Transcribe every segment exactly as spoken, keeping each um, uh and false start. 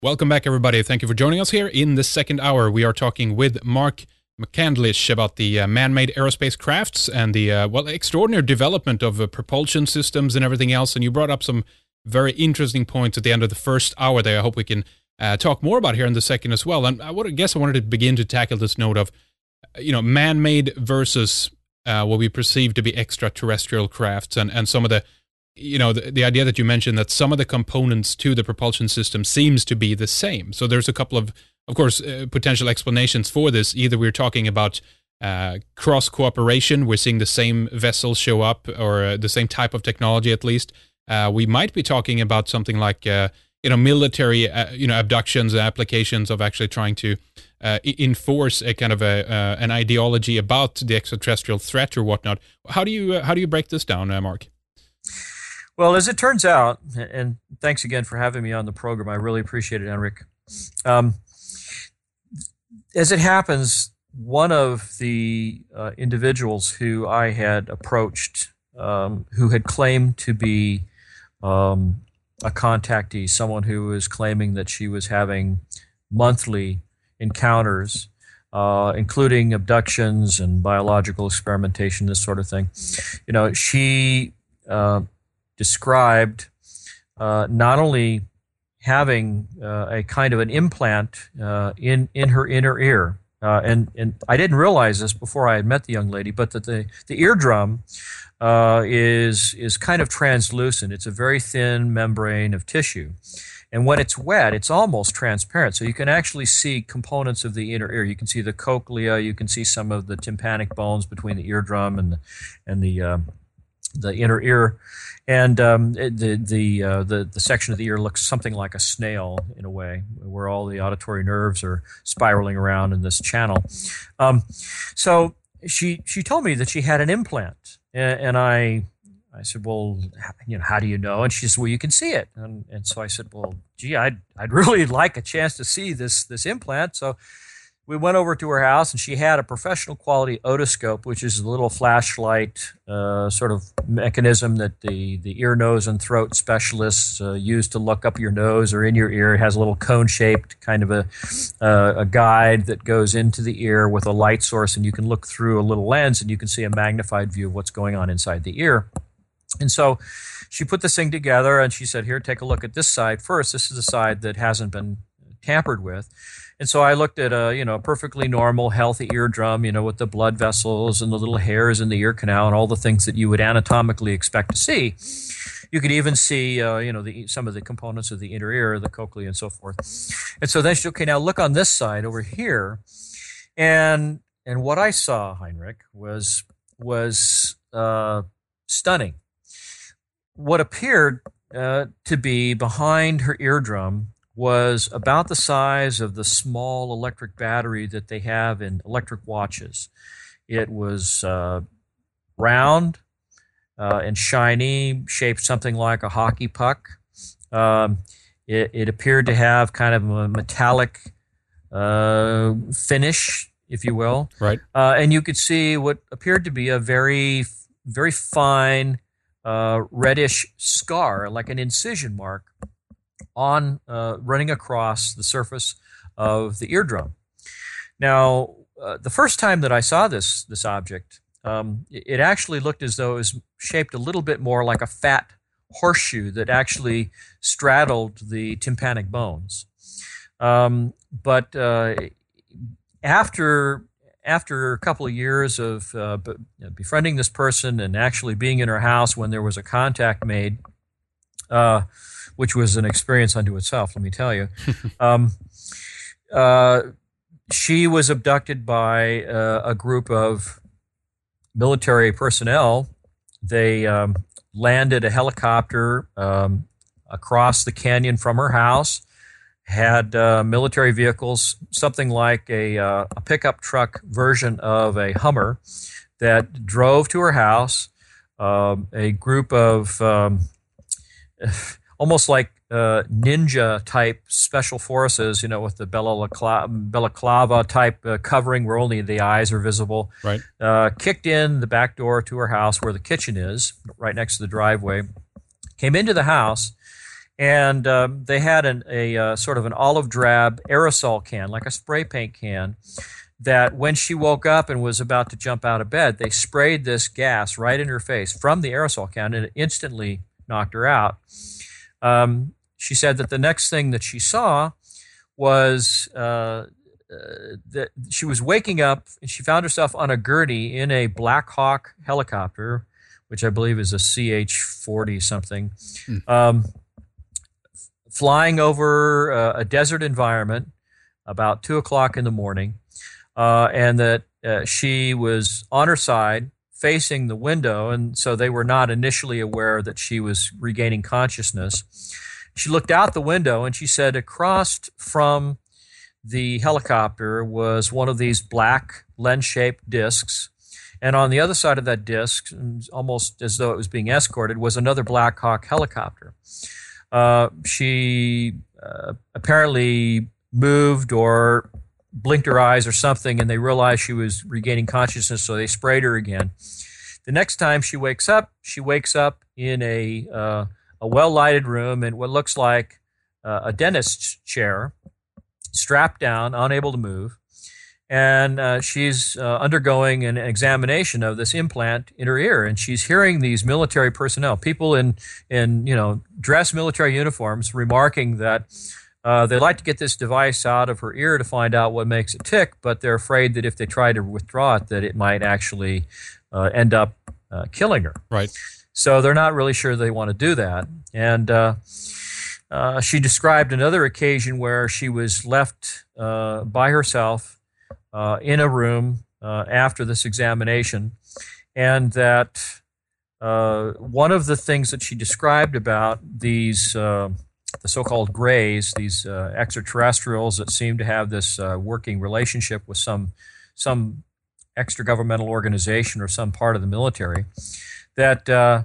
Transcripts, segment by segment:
Welcome back, everybody. Thank you for joining us here. In the second hour, we are talking with Mark McCandlish about the uh, man-made aerospace crafts and the uh, well extraordinary development of uh, propulsion systems and everything else. And you brought up some very interesting points at the end of the first hour there. I hope we can uh, talk more about here in the second as well. And I would I guess I wanted to begin to tackle this note of, you know, man-made versus uh, what we perceive to be extraterrestrial crafts, and, and some of the, you know, the, the idea that you mentioned that some of the components to the propulsion system seems to be the same. So there's a couple of, of course, uh, potential explanations for this. Either we're talking about uh, cross cooperation, we're seeing the same vessels show up, or uh, the same type of technology at least. Uh, we might be talking about something like, uh, you know, military, uh, you know, abductions and applications of actually trying to uh, enforce a kind of a uh, an ideology about the extraterrestrial threat or whatnot. How do you uh, how do you break this down, uh, Mark? Well, as it turns out, and thanks again for having me on the program, I really appreciate it, Henrik. Um, as it happens, one of the uh, individuals who I had approached, um, who had claimed to be um, a contactee, someone who was claiming that she was having monthly encounters, uh, including abductions and biological experimentation, this sort of thing. You know, she uh, described uh, not only having uh, a kind of an implant uh, in in her inner ear, uh, and and I didn't realize this before I had met the young lady, but that the the eardrum uh, is is kind of translucent. It's a very thin membrane of tissue, and when it's wet, it's almost transparent. So you can actually see components of the inner ear. You can see the cochlea. You can see some of the tympanic bones between the eardrum and the and the uh, the inner ear. And um, the the, uh, the the section of the ear looks something like a snail in a way, where all the auditory nerves are spiraling around in this channel. Um, so she she told me that she had an implant, and, and I I said, well, you know, how do you know? And she said, well, you can see it. And and so I said, well, gee, I'd I'd really like a chance to see this this implant. So we went over to her house, and she had a professional quality otoscope, which is a little flashlight uh, sort of mechanism that the, the ear, nose, and throat specialists uh, use to look up your nose or in your ear. It has a little cone-shaped kind of a, uh, a guide that goes into the ear with a light source, and you can look through a little lens, and you can see a magnified view of what's going on inside the ear. And so she put this thing together, and she said, here, take a look at this side first. This is the side that hasn't been tampered with. And so I looked at a, you know, perfectly normal, healthy eardrum, you know, with the blood vessels and the little hairs in the ear canal and all the things that you would anatomically expect to see. You could even see, uh, you know, the, some of the components of the inner ear, the cochlea, and so forth. And so then she said, okay, now look on this side over here. And and what I saw, Heinrich, was was uh, stunning. What appeared uh, to be behind her eardrum was about the size of the small electric battery that they have in electric watches. It was uh, round uh, and shiny, shaped something like a hockey puck. Um, it, it appeared to have kind of a metallic uh, finish, if you will. Right. Uh, and you could see what appeared to be a very, very fine uh, reddish scar, like an incision mark, on uh, running across the surface of the eardrum. Now, uh, the first time that I saw this this object, um, it, it actually looked as though it was shaped a little bit more like a fat horseshoe that actually straddled the tympanic bones. Um, but uh, after after a couple of years of uh, befriending this person and actually being in her house when there was a contact made, uh, which was an experience unto itself, let me tell you. um, uh, she was abducted by uh, a group of military personnel. They um, landed a helicopter um, across the canyon from her house, had uh, military vehicles, something like a, uh, a pickup truck version of a Hummer, that drove to her house. Um, a group of um, almost like uh, ninja-type special forces, you know, with the balaclava, balaclava type uh, covering where only the eyes are visible, right. uh, kicked in the back door to her house where the kitchen is, right next to the driveway, came into the house, And um, they had an, a uh, sort of an olive drab aerosol can, like a spray paint can, that when she woke up and was about to jump out of bed, they sprayed this gas right in her face from the aerosol can, and it instantly knocked her out. Um, she said that the next thing that she saw was uh, uh, that she was waking up and she found herself on a gurney in a Black Hawk helicopter, which I believe is a C H forty something, hmm. um, flying over uh, a desert environment about two o'clock in the morning, uh, and that uh, she was on her side facing the window, and so they were not initially aware that she was regaining consciousness. She looked out the window and she said across from the helicopter was one of these black lens-shaped discs, and on the other side of that disc, almost as though it was being escorted, was another Black Hawk helicopter. Uh, she uh, apparently moved or blinked her eyes or something, and they realized she was regaining consciousness, so they sprayed her again. The next time she wakes up, she wakes up in a uh, a well-lighted room in what looks like uh, a dentist's chair, strapped down, unable to move, and uh, she's uh, undergoing an examination of this implant in her ear, and she's hearing these military personnel, people in in you know dress military uniforms, remarking that Uh, they'd like to get this device out of her ear to find out what makes it tick, but they're afraid that if they try to withdraw it, that it might actually uh, end up uh, killing her. Right. So they're not really sure they want to do that. And uh, uh, she described another occasion where she was left uh, by herself uh, in a room uh, after this examination, and that uh, one of the things that she described about these uh, the so-called Greys, these uh, extraterrestrials that seem to have this uh, working relationship with some some extra-governmental organization or some part of the military, that uh,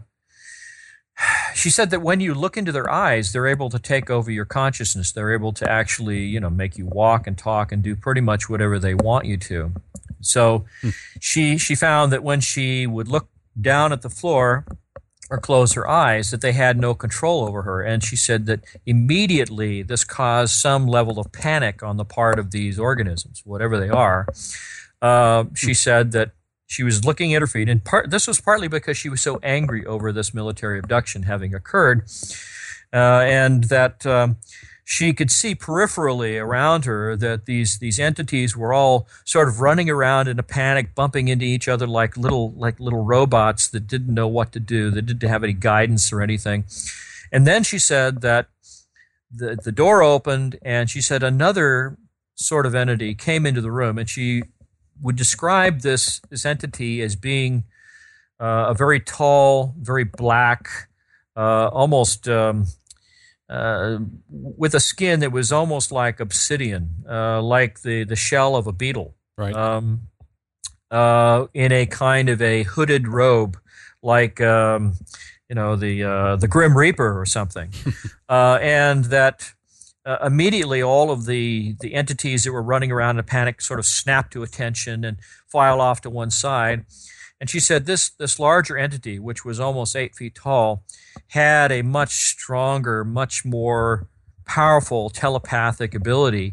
she said that when you look into their eyes, they're able to take over your consciousness. They're able to actually, you know, make you walk and talk and do pretty much whatever they want you to. So hmm. she she found that when she would look down at the floor or close her eyes, that they had no control over her. And she said that immediately this caused some level of panic on the part of these organisms, whatever they are. Uh, she said that she was looking at her feet, and part, this was partly because she was so angry over this military abduction having occurred, uh, and that um, she could see peripherally around her that these these entities were all sort of running around in a panic, bumping into each other like little like little robots that didn't know what to do, that didn't have any guidance or anything. And then she said that the the door opened, and she said another sort of entity came into the room, and she would describe this this entity as being uh, a very tall, very black, uh, almost um, uh, with a skin that was almost like obsidian, uh, like the, the shell of a beetle, right? Um, uh, in a kind of a hooded robe, like um, you know the uh, the Grim Reaper or something, uh, and that. Uh, immediately, all of the, the entities that were running around in a panic sort of snap to attention and file off to one side. And she said this this larger entity, which was almost eight feet tall, had a much stronger, much more powerful telepathic ability.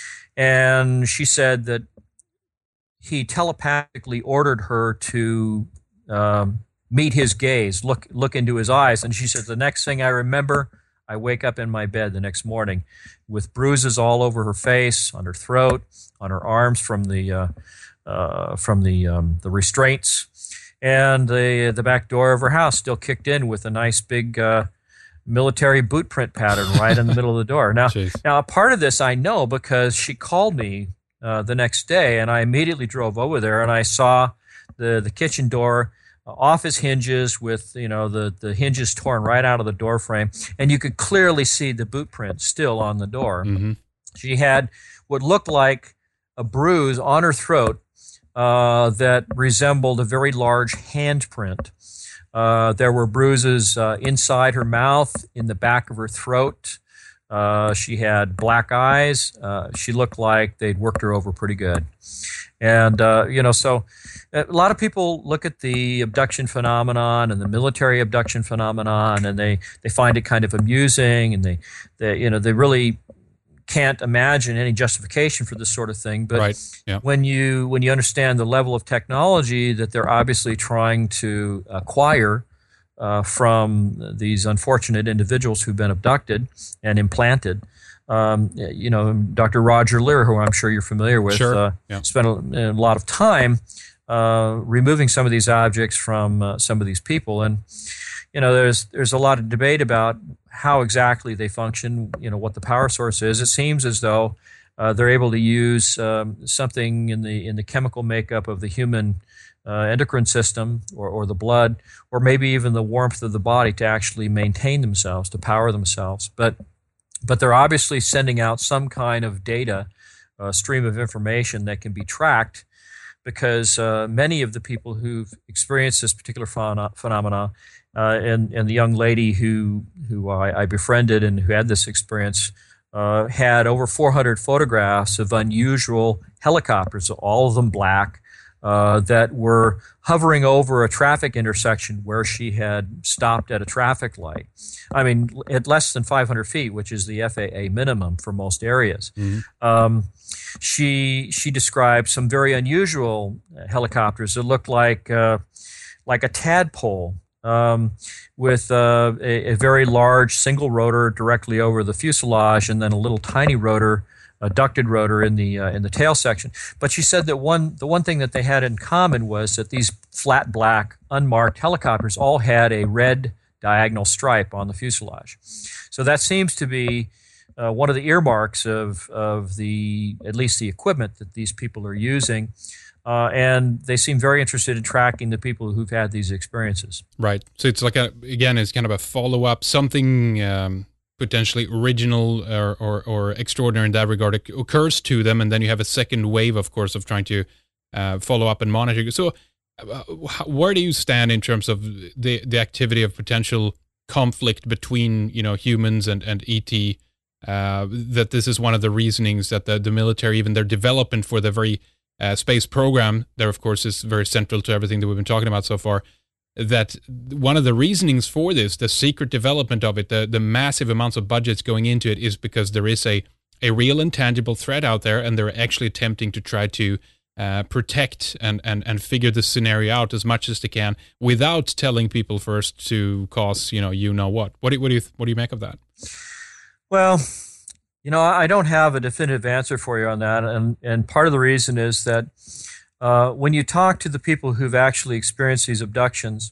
And she said that he telepathically ordered her to um, meet his gaze, look look into his eyes. And she said, the next thing I remember, I wake up in my bed the next morning with bruises all over her face, on her throat, on her arms from the uh, uh, from the um, the restraints, and the the back door of her house still kicked in with a nice big uh, military boot print pattern right in the middle of the door. Now, Jeez. now a part of this I know because she called me uh, the next day, and I immediately drove over there, and I saw the the kitchen door off his hinges with, you know, the, the hinges torn right out of the door frame, and you could clearly see the boot print still on the door. Mm-hmm. She had what looked like a bruise on her throat uh, that resembled a very large handprint. Uh, there were bruises uh, inside her mouth, in the back of her throat. Uh, she had black eyes. Uh, she looked like they'd worked her over pretty good. And, uh, you know, so a lot of people look at the abduction phenomenon and the military abduction phenomenon, and they, they find it kind of amusing, and they, they, you know, they really can't imagine any justification for this sort of thing. But right. yeah. when you when you understand the level of technology that they're obviously trying to acquire uh, from these unfortunate individuals who've been abducted and implanted, um, you know, Doctor Roger Leir, who I'm sure you're familiar with, sure. uh, yeah. spent a, a lot of time uh, removing some of these objects from uh, some of these people. And you know, there's there's a lot of debate about how exactly they function, you know, what the power source is. It seems as though uh, they're able to use um, something in the in the chemical makeup of the human uh, endocrine system or, or the blood, or maybe even the warmth of the body to actually maintain themselves, to power themselves. But but they're obviously sending out some kind of data, uh, stream of information that can be tracked, because uh, many of the people who've experienced this particular phenom- phenomena Uh, and, and the young lady who who I, I befriended and who had this experience uh, had over four hundred photographs of unusual helicopters, all of them black, uh, that were hovering over a traffic intersection where she had stopped at a traffic light. I mean, at less than five hundred feet, which is the F A A minimum for most areas. Mm-hmm. Um, she she described some very unusual helicopters that looked like uh, like a tadpole. Um, with uh, a, a very large single rotor directly over the fuselage, and then a little tiny rotor, a ducted rotor in the uh, in the tail section. But she said that one the one thing that they had in common was that these flat black unmarked helicopters all had a red diagonal stripe on the fuselage. So that seems to be uh, one of the earmarks of of the at least the equipment that these people are using. Uh, and they seem very interested in tracking the people who've had these experiences. Right. So it's like, a again, it's kind of a follow-up, something um, potentially original or, or, or extraordinary in that regard occurs to them, and then you have a second wave, of course, of trying to uh, follow up and monitor. So uh, where do you stand in terms of the, the activity of potential conflict between, you know, humans and, and E T, uh, that this is one of the reasonings that the, the military, even their development for the very Uh, space program, there of course is very central to everything that we've been talking about so far, that one of the reasonings for this, the secret development of it, the, the massive amounts of budgets going into it, is because there is a, a real and tangible threat out there, and they're actually attempting to try to uh, protect and, and, and figure the scenario out as much as they can without telling people first to cause, you know, you know what. What do, what do you, what do you make of that? Well, you know, I don't have a definitive answer for you on that, and, and part of the reason is that uh, when you talk to the people who've actually experienced these abductions,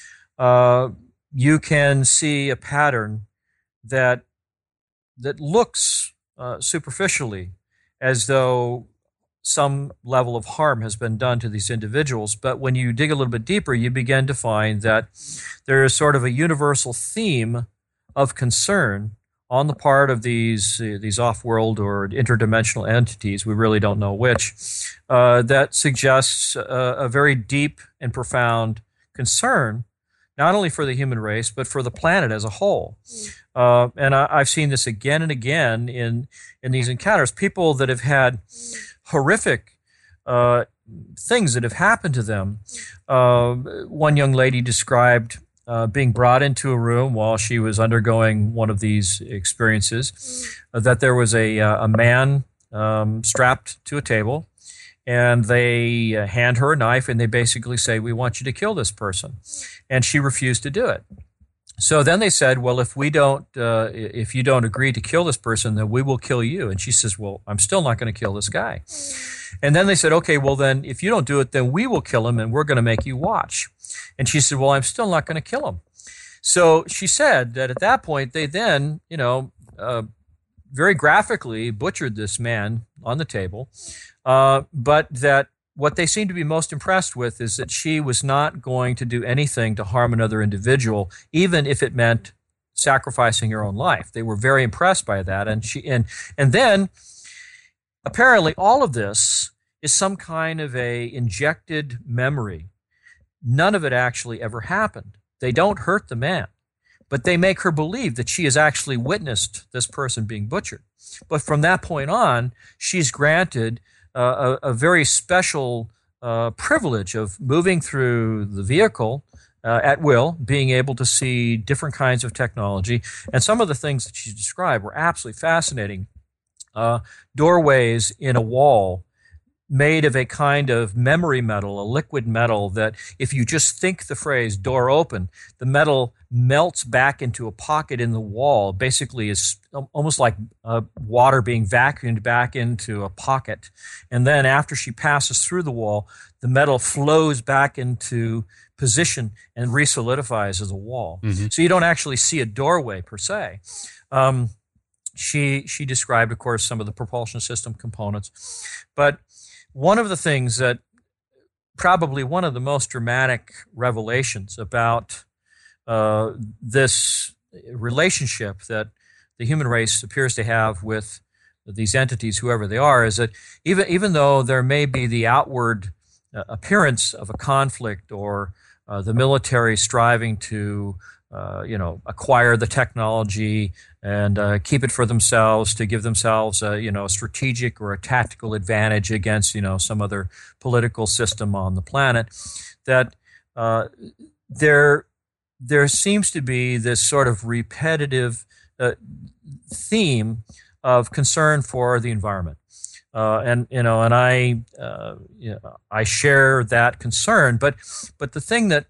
uh, you can see a pattern that that looks uh, superficially as though some level of harm has been done to these individuals, but when you dig a little bit deeper, you begin to find that there is sort of a universal theme of concern on the part of these uh, these off-world or interdimensional entities, we really don't know which, uh, that suggests a, a very deep and profound concern, not only for the human race, but for the planet as a whole. Uh, and I, I've seen this again and again in, in these encounters. People that have had horrific uh, things that have happened to them. Uh, one young lady described Uh, being brought into a room while she was undergoing one of these experiences, uh, that there was a, uh, a man um, strapped to a table, and they uh, hand her a knife, and they basically say, "We want you to kill this person." And she refused to do it. So then they said, "Well, if we don't, uh, if you don't agree to kill this person, then we will kill you." And she says, "Well, I'm still not going to kill this guy." And then they said, "Okay, well then, if you don't do it, then we will kill him, and we're going to make you watch." And she said, "Well, I'm still not going to kill him." So she said that at that point, they then, you know, uh, very graphically butchered this man on the table, uh, but that what they seemed to be most impressed with is that she was not going to do anything to harm another individual, even if it meant sacrificing her own life. They were very impressed by that. And she and and then apparently all of this is some kind of a injected memory. None of it actually ever happened. They don't hurt the man, but they make her believe that she has actually witnessed this person being butchered. But from that point on, she's granted uh, a, a very special uh, privilege of moving through the vehicle uh, at will, being able to see different kinds of technology. And some of the things that she described were absolutely fascinating. Uh, doorways in a wall made of a kind of memory metal, a liquid metal that if you just think the phrase door open, the metal melts back into a pocket in the wall, basically is almost like uh, water being vacuumed back into a pocket. And then after she passes through the wall, the metal flows back into position and resolidifies as a wall. Mm-hmm. So you don't actually see a doorway per se. Um, she, she described, of course, some of the propulsion system components, but one of the things that probably one of the most dramatic revelations about uh, this relationship that the human race appears to have with these entities, whoever they are, is that even even though there may be the outward uh, appearance of a conflict or uh, the military striving to uh, you know acquire the technology and uh, keep it for themselves to give themselves a you know a strategic or a tactical advantage against you know some other political system on the planet, that uh, there there seems to be this sort of repetitive uh, theme of concern for the environment, uh, and you know and I uh, you know, I share that concern, but but the thing that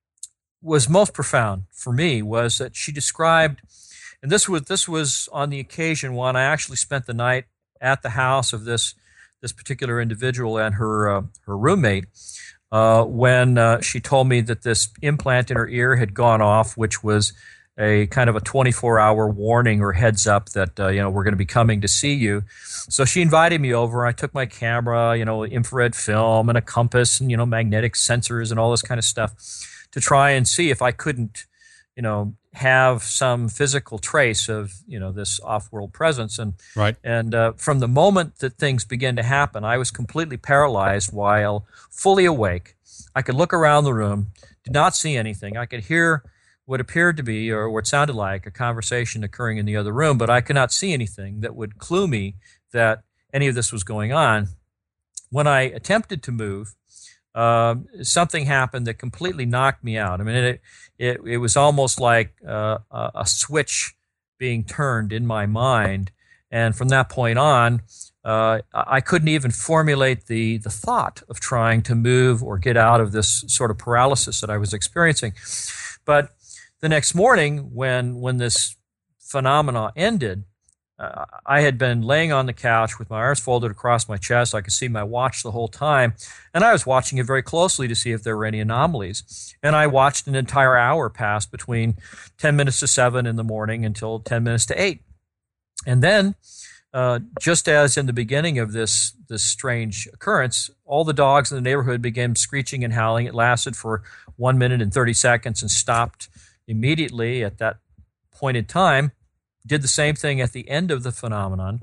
was most profound for me was that she described. And this was this was on the occasion when I actually spent the night at the house of this this particular individual and her uh, her roommate. Uh, when uh, she told me that this implant in her ear had gone off, which was a kind of a twenty-four hour warning or heads up that uh, you know we're going to be coming to see you. So she invited me over. I took my camera, you know, infrared film and a compass and you know magnetic sensors and all this kind of stuff to try and see if I couldn't, you know, have some physical trace of, you know, this off-world presence. And right. and uh, from the moment that things began to happen, I was completely paralyzed while fully awake. I could look around the room, did not see anything. I could hear what appeared to be, or what sounded like, a conversation occurring in the other room, but I could not see anything that would clue me that any of this was going on. When I attempted to move, Uh, something happened that completely knocked me out. I mean, it it, it was almost like uh, a, a switch being turned in my mind, and from that point on, uh, I couldn't even formulate the the thought of trying to move or get out of this sort of paralysis that I was experiencing. But the next morning, when when this phenomena ended, Uh, I had been laying on the couch with my arms folded across my chest. I could see my watch the whole time, and I was watching it very closely to see if there were any anomalies. And I watched an entire hour pass between ten minutes to seven in the morning until ten minutes to eight. And then, uh, just as in the beginning of this, this strange occurrence, all the dogs in the neighborhood began screeching and howling. It lasted for one minute and thirty seconds and stopped immediately at that point in time. Did the same thing at the end of the phenomenon.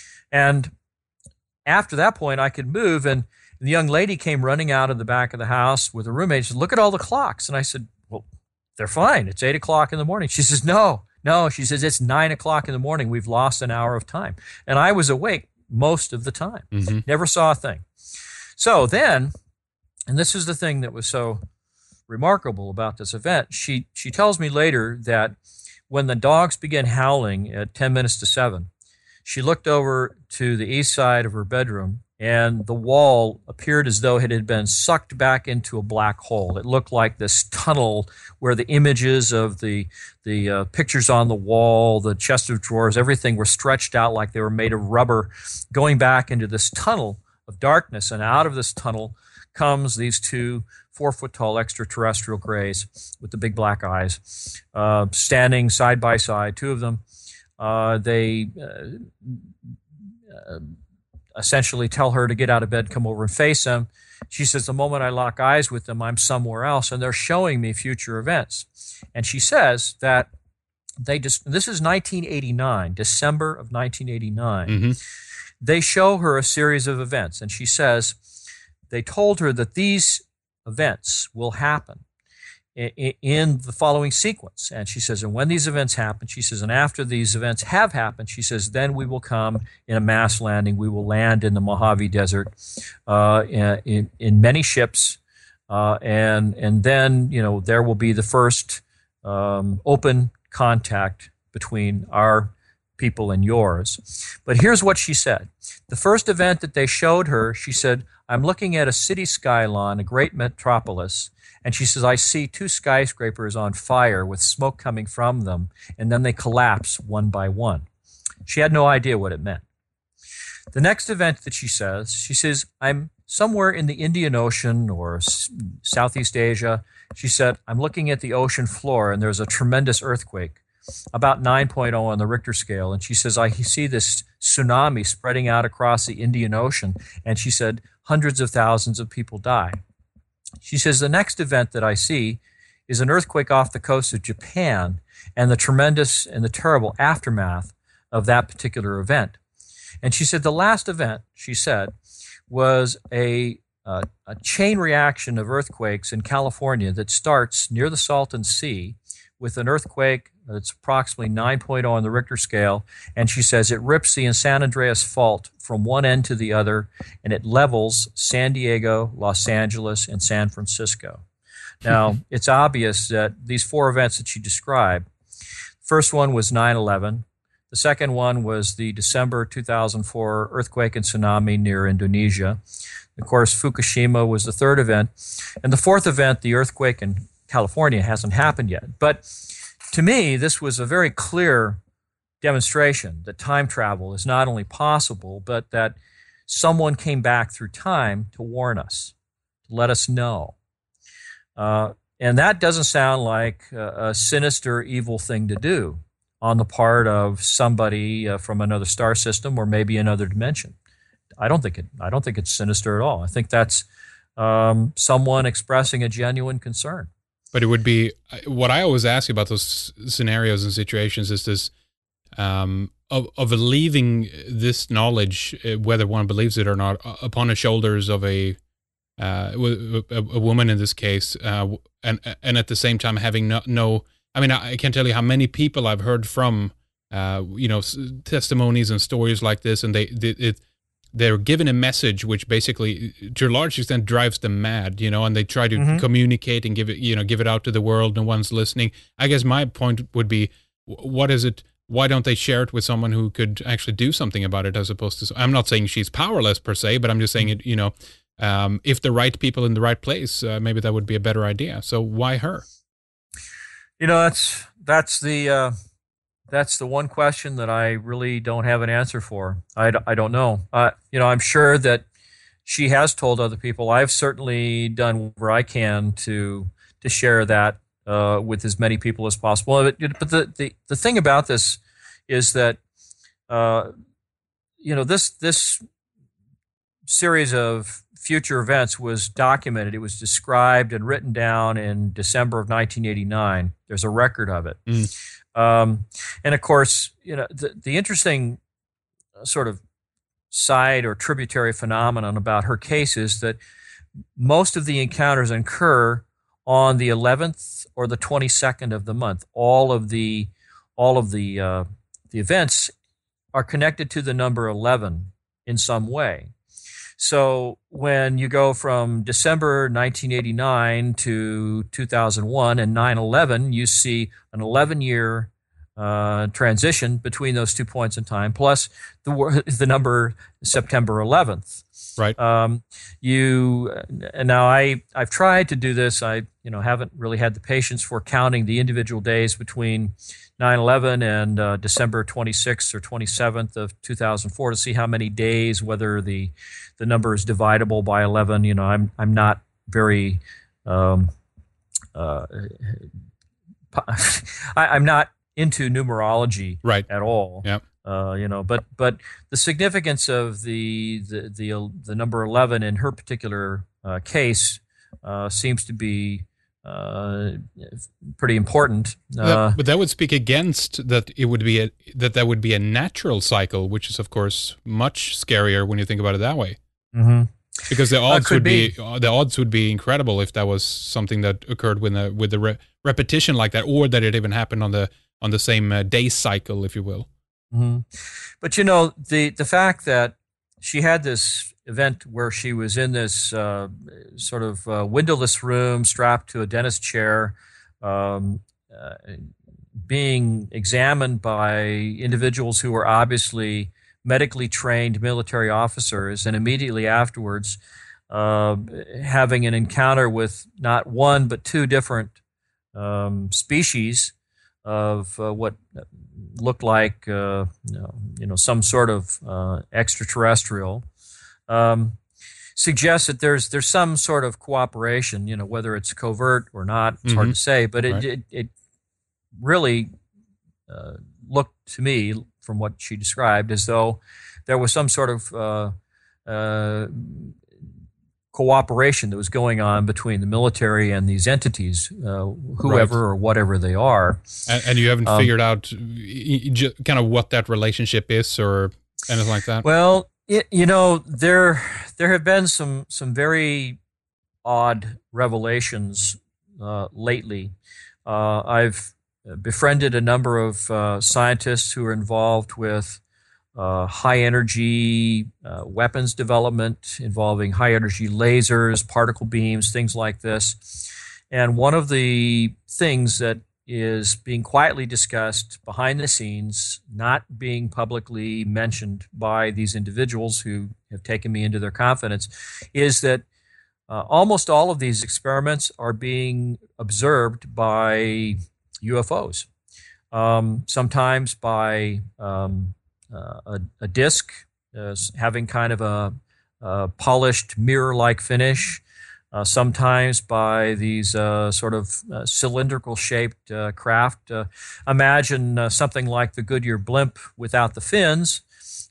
And after that point, I could move, and the young lady came running out of the back of the house with her roommate. She said, "Look at all the clocks." And I said, "Well, they're fine. It's eight o'clock in the morning." She says, no, no. She says, "It's nine o'clock in the morning. We've lost an hour of time." And I was awake most of the time. Mm-hmm. Never saw a thing. So then, and this is the thing that was so remarkable about this event, she she tells me later that when the dogs began howling at ten minutes to seven, she looked over to the east side of her bedroom, and the wall appeared as though it had been sucked back into a black hole. It looked like this tunnel where the images of the the uh, pictures on the wall, the chest of drawers, everything were stretched out like they were made of rubber, going back into this tunnel of darkness. And out of this tunnel comes these two four-foot-tall extraterrestrial grays with the big black eyes, uh, standing side by side, two of them. Uh, they uh, uh, essentially tell her to get out of bed, come over and face them. She says, the moment I lock eyes with them, I'm somewhere else, and they're showing me future events. And she says that they just, this is nineteen eighty-nine, December of nineteen eighty-nine. Mm-hmm. They show her a series of events, and she says they told her that these events will happen in, in the following sequence. And she says, and when these events happen, she says, and after these events have happened, she says, then we will come in a mass landing. We will land in the Mojave Desert uh, in, in many ships. Uh, and and then, you know, there will be the first um, open contact between our people and yours. But here's what she said. The first event that they showed her, she said, I'm looking at a city skyline, a great metropolis, and she says, I see two skyscrapers on fire with smoke coming from them, and then they collapse one by one. She had no idea what it meant. The next event that she says, she says, I'm somewhere in the Indian Ocean or S- Southeast Asia. She said, I'm looking at the ocean floor, and there's a tremendous earthquake, about nine point oh on the Richter scale. And she says, I see this tsunami spreading out across the Indian Ocean. And she said, hundreds of thousands of people die. She says, the next event that I see is an earthquake off the coast of Japan and the tremendous and the terrible aftermath of that particular event. And she said, the last event, she said, was a, uh, a chain reaction of earthquakes in California that starts near the Salton Sea with an earthquake that's approximately nine point oh on the Richter scale. And she says it rips the San Andreas Fault from one end to the other, and it levels San Diego, Los Angeles, and San Francisco. Now, it's obvious that these four events that she described, first one was nine eleven. The second one was the December two thousand four earthquake and tsunami near Indonesia. Of course, Fukushima was the third event. And the fourth event, the earthquake in California, hasn't happened yet. But to me, this was a very clear demonstration that time travel is not only possible, but that someone came back through time to warn us, to let us know. Uh, and that doesn't sound like a, a sinister, evil thing to do on the part of somebody uh, from another star system or maybe another dimension. I don't think it. I don't think it's sinister at all. I think that's um, someone expressing a genuine concern. But it would be what I always ask about those scenarios and situations is this um, of of leaving this knowledge, whether one believes it or not, upon the shoulders of a uh, a, a woman in this case, uh, and and at the same time having no, no I mean, I can't tell you how many people I've heard from, uh, you know, testimonies and stories like this, and they, they it, they're given a message which basically, to a large extent, drives them mad, you know, and they try to mm-hmm. communicate and give it, you know, give it out to the world. No one's listening. I guess my point would be, what is it? Why don't they share it with someone who could actually do something about it, as opposed to? I'm not saying she's powerless per se, but I'm just saying it. You know, um, if the right people in the right place, uh, maybe that would be a better idea. So why her? You know, that's that's the uh, that's the one question that I really don't have an answer for. I, I don't know. Uh, you know, I'm sure that she has told other people. I've certainly done whatever I can to to share that uh, with as many people as possible. But, but the, the the thing about this is that uh, you know this this series of future events was documented. It was described and written down in December of nineteen eighty-nine. There's a record of it. Mm. Um, and of course, you know, the, the interesting sort of side or tributary phenomenon about her case is that most of the encounters occur on the eleventh or the twenty-second of the month. All of the all of the uh, the events are connected to the number eleven in some way. So when you go from December nineteen eighty-nine to two thousand one and nine eleven, you see an eleven-year uh, transition between those two points in time, plus the the number September eleventh. Right. Um, you and now I I've tried to do this. I you know haven't really had the patience for counting the individual days between nine eleven and uh, December twenty-sixth or twenty-seventh of two thousand four to see how many days, whether the the number is divisible by eleven. You know, I'm I'm not very um, uh, I, I'm not into numerology right. at all. Yep. Uh, you know, but but the significance of the the the, the number eleven in her particular uh, case uh, seems to be uh, pretty important. Uh, but, but that would speak against that. It would be a, that that would be a natural cycle, which is of course much scarier when you think about it that way. Mm-hmm. Because the odds uh, would be, be the odds would be incredible if that was something that occurred with a with a re- repetition like that, or that it even happened on the on the same uh, day cycle, if you will. Mm-hmm. But you know, the the fact that she had this event where she was in this uh, sort of uh, windowless room, strapped to a dentist chair, um, uh, being examined by individuals who were obviously medically trained military officers, and immediately afterwards uh, having an encounter with not one but two different um, species of uh, what looked like uh, you, know, you know some sort of uh, extraterrestrial, um, suggests that there's there's some sort of cooperation. You know, whether it's covert or not, it's mm-hmm. hard to say. But it right. it, it really uh, looked to me, from what she described, as though there was some sort of uh, uh, cooperation that was going on between the military and these entities, uh, whoever right. or whatever they are. And, and you haven't um, figured out kind of what that relationship is or anything like that? Well, it, you know, there there have been some, some very odd revelations uh, lately. Uh, I've befriended a number of uh, scientists who are involved with uh, high-energy uh, weapons development involving high-energy lasers, particle beams, things like this. And one of the things that is being quietly discussed behind the scenes, not being publicly mentioned by these individuals who have taken me into their confidence, is that uh, almost all of these experiments are being observed by U F Os, um, sometimes by um, uh, a, a disc uh, having kind of a, a polished mirror-like finish, uh, sometimes by these uh, sort of uh, cylindrical-shaped uh, craft. Uh, imagine uh, something like the Goodyear blimp without the fins,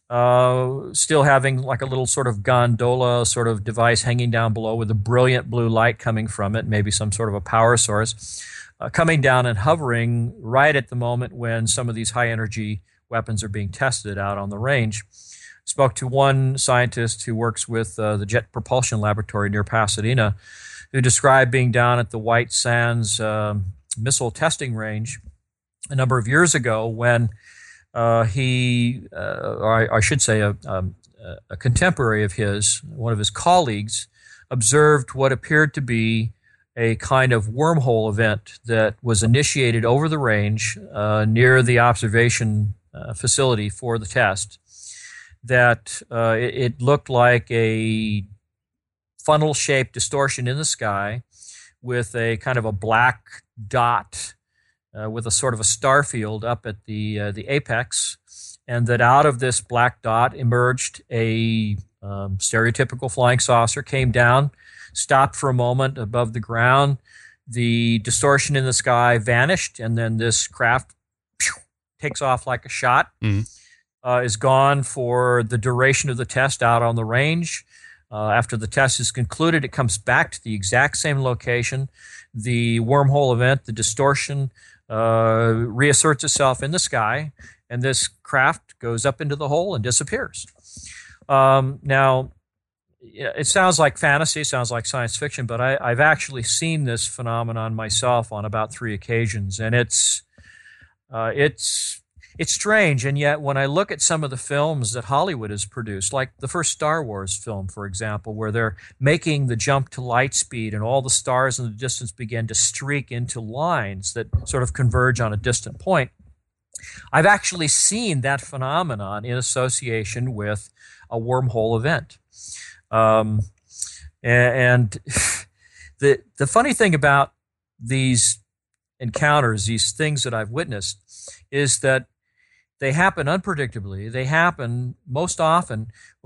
uh, still having like a little sort of gondola sort of device hanging down below with a brilliant blue light coming from it, maybe some sort of a power source. Uh, coming down and hovering right at the moment when some of these high-energy weapons are being tested out on the range. Spoke to one scientist who works with uh, the Jet Propulsion Laboratory near Pasadena, who described being down at the White Sands uh, missile testing range a number of years ago when uh, he, uh, or I, I should say a, um, a contemporary of his, one of his colleagues, observed what appeared to be a kind of wormhole event that was initiated over the range uh, near the observation uh, facility for the test, that uh, it, it looked like a funnel-shaped distortion in the sky with a kind of a black dot uh, with a sort of a star field up at the uh, the apex, and that out of this black dot emerged a um, stereotypical flying saucer, came down, stopped for a moment above the ground. The distortion in the sky vanished, and then this craft pew, takes off like a shot, mm-hmm. uh, is gone for the duration of the test out on the range. Uh, after the test is concluded, it comes back to the exact same location. The wormhole event, the distortion, uh, reasserts itself in the sky, and this craft goes up into the hole and disappears. Um, now, it sounds like fantasy, sounds like science fiction, but I, I've actually seen this phenomenon myself on about three occasions, and it's uh, it's it's strange. And yet, when I look at some of the films that Hollywood has produced, like the first Star Wars film, for example, where they're making the jump to light speed, and all the stars in the distance begin to streak into lines that sort of converge on a distant point, I've actually seen that phenomenon in association with a wormhole event. Um, and the the funny thing about these encounters, these things that I've witnessed, is that they happen unpredictably. They happen most often,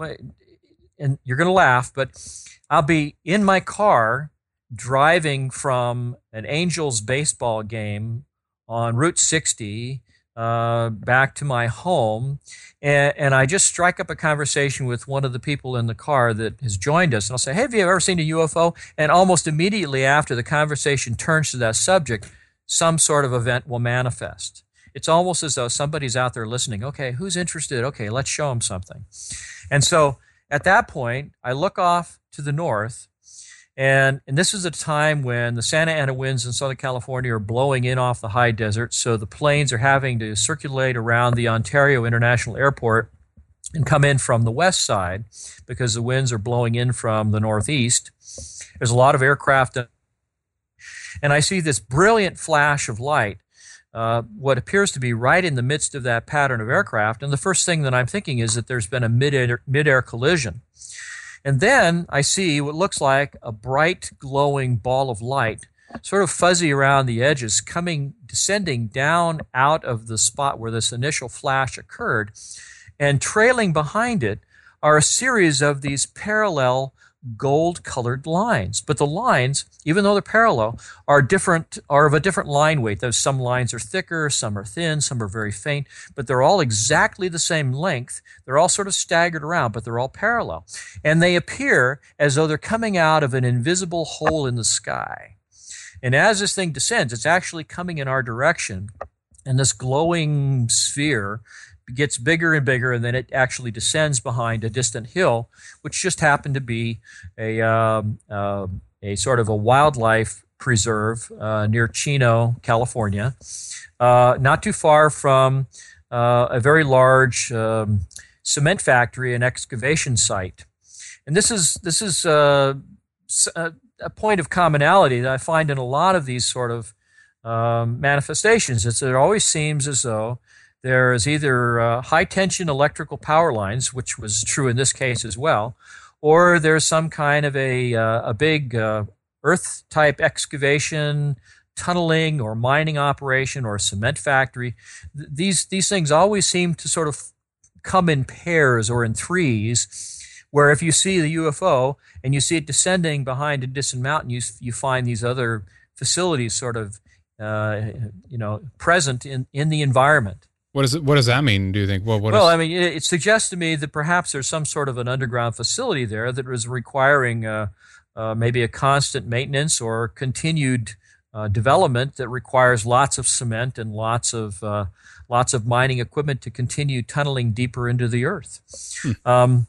and you're going to laugh, but I'll be in my car driving from an Angels baseball game on Route sixty uh, back to my home, and, and I just strike up a conversation with one of the people in the car that has joined us, and I'll say, hey, have you ever seen a U F O? And almost immediately after the conversation turns to that subject, some sort of event will manifest. It's almost as though somebody's out there listening. Okay, who's interested? Okay, let's show them something. And so at that point, I look off to the north, and, and this is a time when the Santa Ana winds in Southern California are blowing in off the high desert, so the planes are having to circulate around the Ontario International Airport and come in from the west side because the winds are blowing in from the northeast. There's a lot of aircraft, and I see this brilliant flash of light, uh, what appears to be right in the midst of that pattern of aircraft, and the first thing that I'm thinking is that there's been a mid-air, mid-air collision. And then I see what looks like a bright, glowing ball of light, sort of fuzzy around the edges, coming, descending down out of the spot where this initial flash occurred, and trailing behind it are a series of these parallel gold-colored lines. But the lines, even though they're parallel, are different, are of a different line weight. Those some lines are thicker, some are thin, some are very faint, but they're all exactly the same length. They're all sort of staggered around, but they're all parallel. And they appear as though they're coming out of an invisible hole in the sky. And as this thing descends, it's actually coming in our direction, and this glowing sphere gets bigger and bigger, and then it actually descends behind a distant hill, which just happened to be a um, uh, a sort of a wildlife preserve uh, near Chino, California, uh, not too far from uh, a very large um, cement factory and excavation site. And this is this is uh, a, a point of commonality that I find in a lot of these sort of um, manifestations. It's, it always seems as though there is either uh, high-tension electrical power lines, which was true in this case as well, or there's some kind of a, uh, a big uh, earth-type excavation, tunneling, or mining operation, or a cement factory. Th- these, these things always seem to sort of come in pairs or in threes, where if you see the U F O and you see it descending behind a distant mountain, you, you find these other facilities sort of uh, you know, present in, in the environment. What is it? What does that mean? Do you think? Well, what well, is... I mean, it, it suggests to me that perhaps there's some sort of an underground facility there that was requiring uh, uh, maybe a constant maintenance or continued uh, development that requires lots of cement and lots of uh, lots of mining equipment to continue tunneling deeper into the earth. Hmm. Um,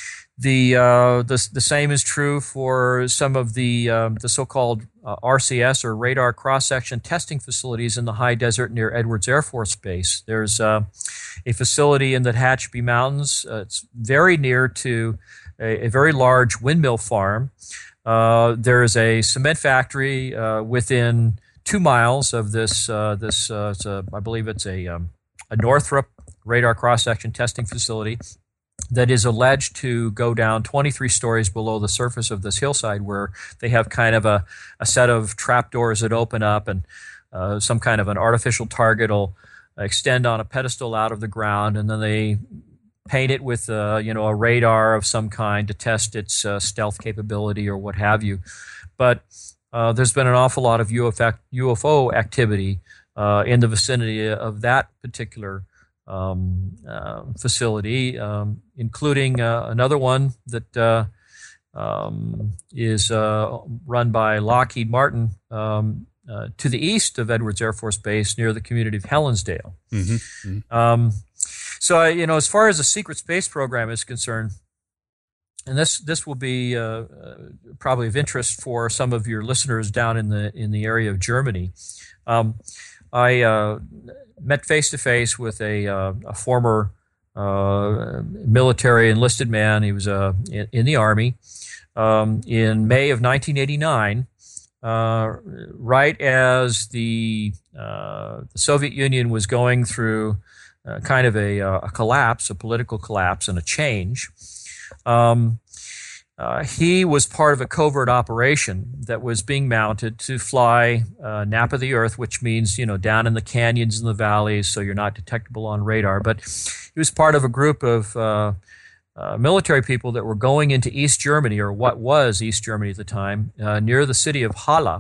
The, uh, the the same is true for some of the um, the so-called uh, R C S or radar cross-section testing facilities in the high desert near Edwards Air Force Base. There's uh, a facility in the Tehachapi Mountains. Uh, it's very near to a, a very large windmill farm. Uh, there is a cement factory uh, within two miles of this. Uh, this uh, it's a, I believe it's a um, a Northrop radar cross-section testing facility that is alleged to go down twenty-three stories below the surface of this hillside, where they have kind of a, a set of trapdoors that open up, and uh, some kind of an artificial target will extend on a pedestal out of the ground, and then they paint it with uh, you know a radar of some kind to test its uh, stealth capability or what have you. But uh, there's been an awful lot of U F O activity uh, in the vicinity of that particular Um, uh, facility, um, including uh, another one that uh, um, is uh, run by Lockheed Martin um, uh, to the east of Edwards Air Force Base near the community of Helensdale. Mm-hmm. Mm-hmm. Um, so, I, you know, as far as the secret space program is concerned, and this this will be uh, uh, probably of interest for some of your listeners down in the in the area of Germany. Um, I uh, met face-to-face with a, uh, a former uh, military enlisted man. He was uh, in, in the Army um, in May of nineteen eighty-nine, uh, right as the, uh, the Soviet Union was going through uh, kind of a, a collapse, a political collapse and a change. Um, Uh, he was part of a covert operation that was being mounted to fly uh, Napa the Earth, which means, you know, down in the canyons and the valleys, so you're not detectable on radar. But he was part of a group of uh, uh, military people that were going into East Germany, or what was East Germany at the time, uh, near the city of Halle,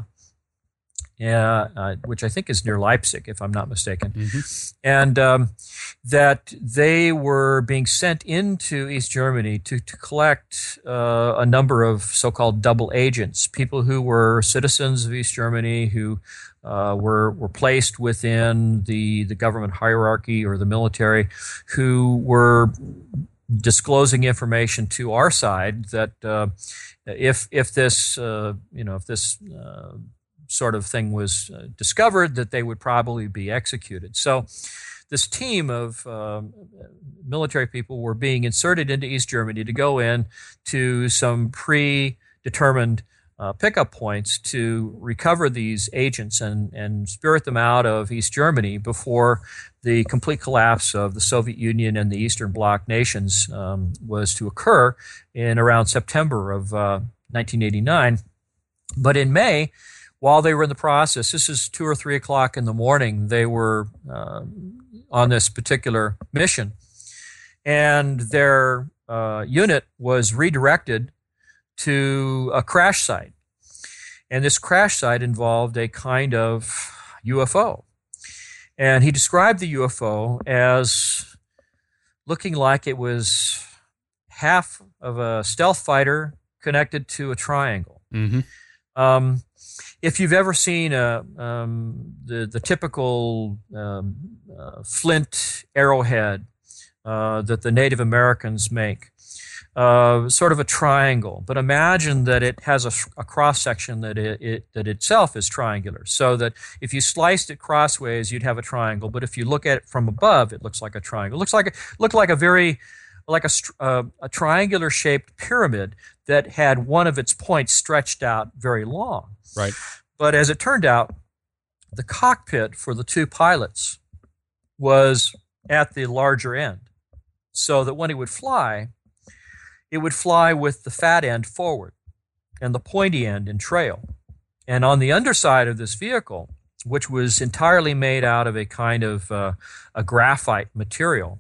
uh, uh, which I think is near Leipzig, if I'm not mistaken. Mm-hmm. And um, that they were being sent into East Germany to, to collect uh, a number of so-called double agents, people who were citizens of East Germany who uh, were were placed within the, the government hierarchy or the military, who were disclosing information to our side that uh, if if this uh, you know if this uh, sort of thing was uh, discovered, that they would probably be executed. So this team of uh, military people were being inserted into East Germany to go in to some predetermined uh, pickup points to recover these agents and, and spirit them out of East Germany before the complete collapse of the Soviet Union and the Eastern Bloc nations um, was to occur in around September of uh, nineteen eighty-nine. But in May, while they were in the process, this is two or three o'clock in the morning, they were uh, on this particular mission, and their uh, unit was redirected to a crash site. And this crash site involved a kind of U F O. And he described the U F O as looking like it was half of a stealth fighter connected to a triangle. Mm-hmm. Um, if you've ever seen a, um, the, the typical um, uh, flint arrowhead uh, that the Native Americans make, uh, sort of a triangle, but imagine that it has a, a cross-section that it, it that itself is triangular, so that if you sliced it crossways, you'd have a triangle, but if you look at it from above, it looks like a triangle. It looks like a, looked like a very like a, uh, a triangular-shaped pyramid that had one of its points stretched out very long. Right. But as it turned out, the cockpit for the two pilots was at the larger end, so that when it would fly, it would fly with the fat end forward and the pointy end in trail. And on the underside of this vehicle, which was entirely made out of a kind of uh, a graphite material,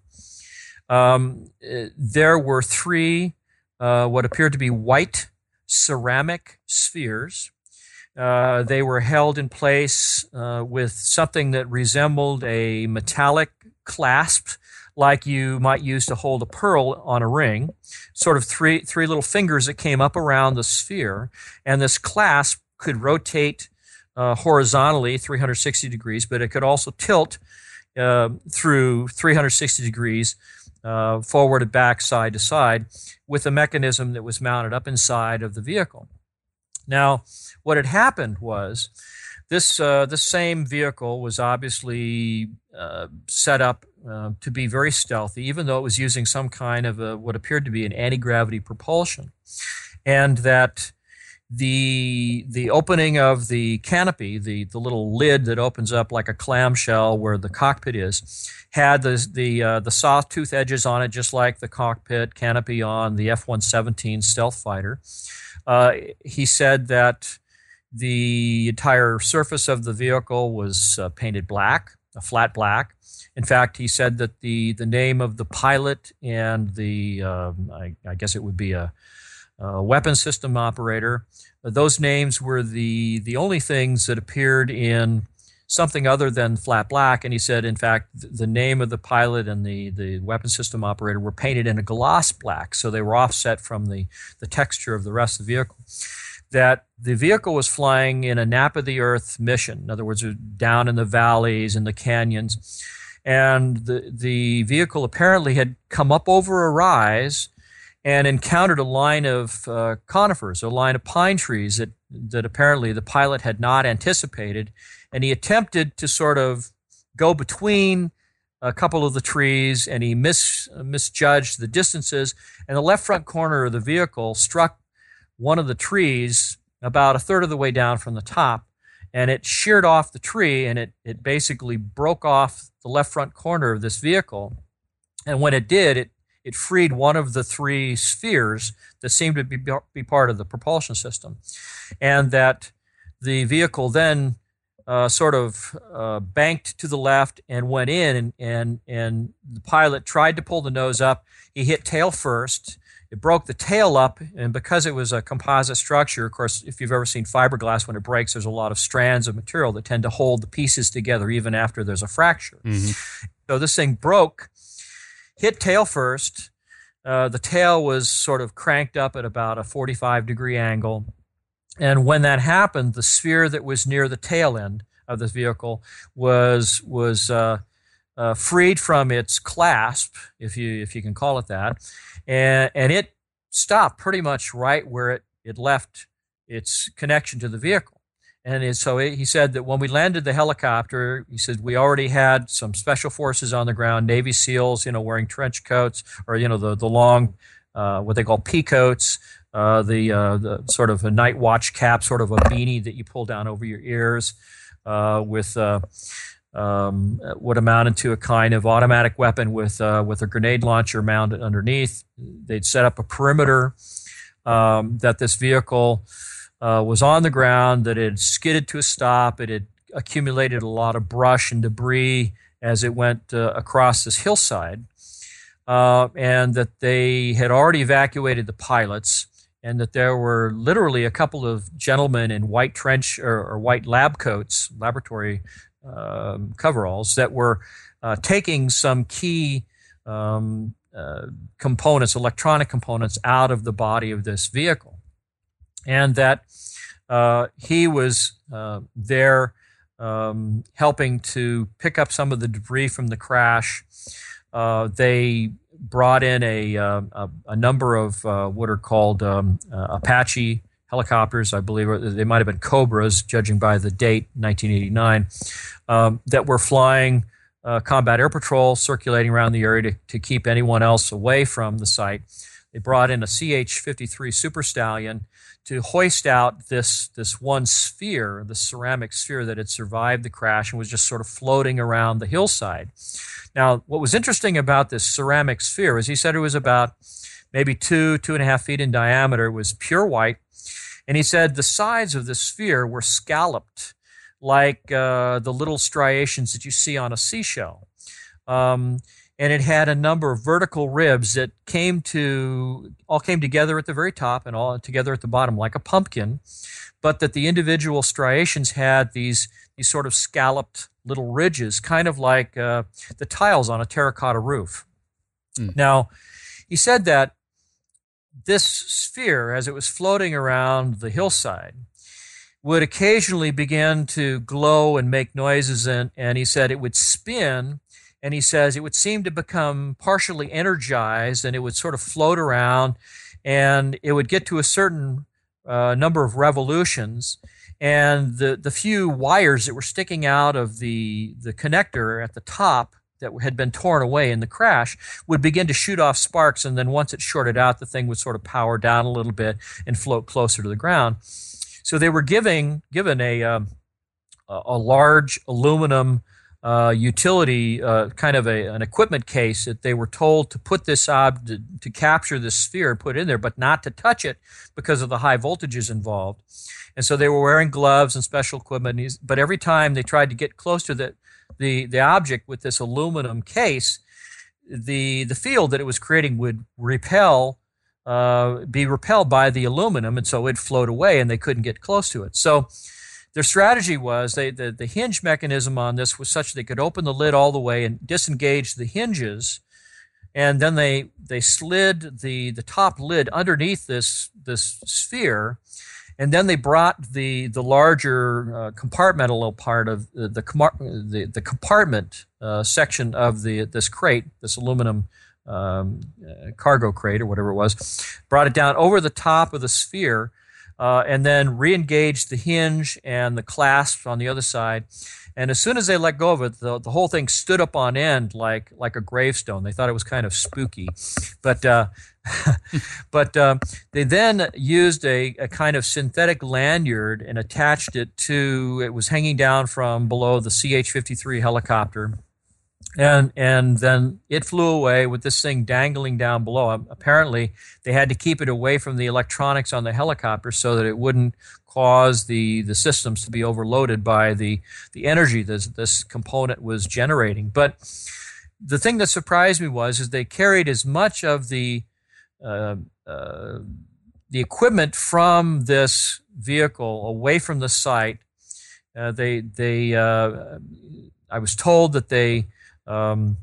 um, there were three uh, what appeared to be white ceramic spheres. Uh, they were held in place uh, with something that resembled a metallic clasp, like you might use to hold a pearl on a ring, sort of three three little fingers that came up around the sphere, and this clasp could rotate uh, horizontally three hundred sixty degrees, but it could also tilt uh, through three hundred sixty degrees uh, forward and back, side to side, with a mechanism that was mounted up inside of the vehicle. Now, what had happened was this uh, the same vehicle was obviously uh, set up uh, to be very stealthy, even though it was using some kind of a, what appeared to be an anti-gravity propulsion, and that the the opening of the canopy, the, the little lid that opens up like a clamshell where the cockpit is, had the the uh, the sawtooth edges on it, just like the cockpit canopy on the F one seventeen stealth fighter. Uh, he said that the entire surface of the vehicle was uh, painted black, a flat black. In fact, he said that the, the name of the pilot and the, um, I, I guess it would be a, a weapon system operator, those names were the, the only things that appeared in something other than flat black. And he said, in fact, the name of the pilot and the, the weapon system operator were painted in a gloss black, so they were offset from the, the texture of the rest of the vehicle. That the vehicle was flying in a nap-of-the-earth mission. In other words, down in the valleys and the canyons. And the, the vehicle apparently had come up over a rise and encountered a line of uh, conifers, a line of pine trees that, that apparently the pilot had not anticipated. And he attempted to sort of go between a couple of the trees, and he mis, misjudged the distances. And the left front corner of the vehicle struck one of the trees about a third of the way down from the top, and it sheared off the tree, and it, it basically broke off the left front corner of this vehicle. And when it did, it, it freed one of the three spheres that seemed to be, be part of the propulsion system. And that the vehicle then uh, sort of uh, banked to the left and went in, and, and, and the pilot tried to pull the nose up. He hit tail first. It broke the tail up, and because it was a composite structure, of course, if you've ever seen fiberglass, when it breaks, there's a lot of strands of material that tend to hold the pieces together even after there's a fracture. Mm-hmm. So this thing broke, hit tail first. Uh, the tail was sort of cranked up at about a forty-five degree angle. And when that happened, the sphere that was near the tail end of the vehicle was was uh, uh, freed from its clasp, if you if you can call it that, and and it stopped pretty much right where it, it left its connection to the vehicle. And it, so it, he said that when we landed the helicopter, he said we already had some special forces on the ground, Navy SEALs, you know, wearing trench coats or, you know, the, the long, uh, what they call pea coats, uh, the, uh, the sort of a night watch cap, sort of a beanie that you pull down over your ears, uh, with uh, um, what amounted to a kind of automatic weapon with, uh, with a grenade launcher mounted underneath. They'd set up a perimeter um, that this vehicle Uh, was on the ground, that it had skidded to a stop. It had accumulated a lot of brush and debris as it went uh, across this hillside, uh, and that they had already evacuated the pilots, and that there were literally a couple of gentlemen in white trench or, or white lab coats, laboratory um, coveralls, that were uh, taking some key um, uh, components, electronic components, out of the body of this vehicle. And that uh, he was uh, there um, helping to pick up some of the debris from the crash. Uh, they brought in a, uh, a, a number of uh, what are called um, uh, Apache helicopters, I believe. They might have been Cobras, judging by the date, nineteen eighty-nine, um, that were flying uh, combat air patrol, circulating around the area to, to keep anyone else away from the site. They brought in a C H fifty-three Super Stallion to hoist out this this one sphere, the ceramic sphere that had survived the crash and was just sort of floating around the hillside. Now, what was interesting about this ceramic sphere is he said it was about maybe two, two and a half feet in diameter. It was pure white. And he said the sides of the sphere were scalloped like uh, the little striations that you see on a seashell. Um, and it had a number of vertical ribs that came to all came together at the very top and all together at the bottom like a pumpkin, but that the individual striations had these these sort of scalloped little ridges, kind of like uh, the tiles on a terracotta roof. Mm. Now, he said that this sphere, as it was floating around the hillside, would occasionally begin to glow and make noises, and, and he said it would spin. And he says it would seem to become partially energized, and it would sort of float around, and it would get to a certain uh, number of revolutions, and the, the few wires that were sticking out of the, the connector at the top that had been torn away in the crash would begin to shoot off sparks, and then once it shorted out, the thing would sort of power down a little bit and float closer to the ground. So they were giving given a, um, a large aluminum Uh, utility, uh, kind of a, an equipment case that they were told to put this ob to, to capture this sphere, put in there, but not to touch it because of the high voltages involved. And so they were wearing gloves and special equipment. But every time they tried to get close to the the, the object with this aluminum case, the the field that it was creating would repel, uh, be repelled by the aluminum, and so it'd float away, and they couldn't get close to it. So their strategy was they, the, the hinge mechanism on this was such they could open the lid all the way and disengage the hinges, and then they they slid the, the top lid underneath this this sphere, and then they brought the the larger uh, compartmental part of the the, the, the compartment uh, section of the this crate, this aluminum um, uh, cargo crate or whatever it was, brought it down over the top of the sphere. Uh, and then re-engaged the hinge and the clasp on the other side. And as soon as they let go of it, the, the whole thing stood up on end like like a gravestone. They thought it was kind of spooky. But uh, but uh, they then used a, a kind of synthetic lanyard and attached it to, it was hanging down from below the C H fifty-three helicopter. And and then it flew away with this thing dangling down below. Apparently, they had to keep it away from the electronics on the helicopter so that it wouldn't cause the, the systems to be overloaded by the, the energy this, this component was generating. But the thing that surprised me was is they carried as much of the uh, uh, the equipment from this vehicle away from the site. Uh, they they uh, I was told that they Um,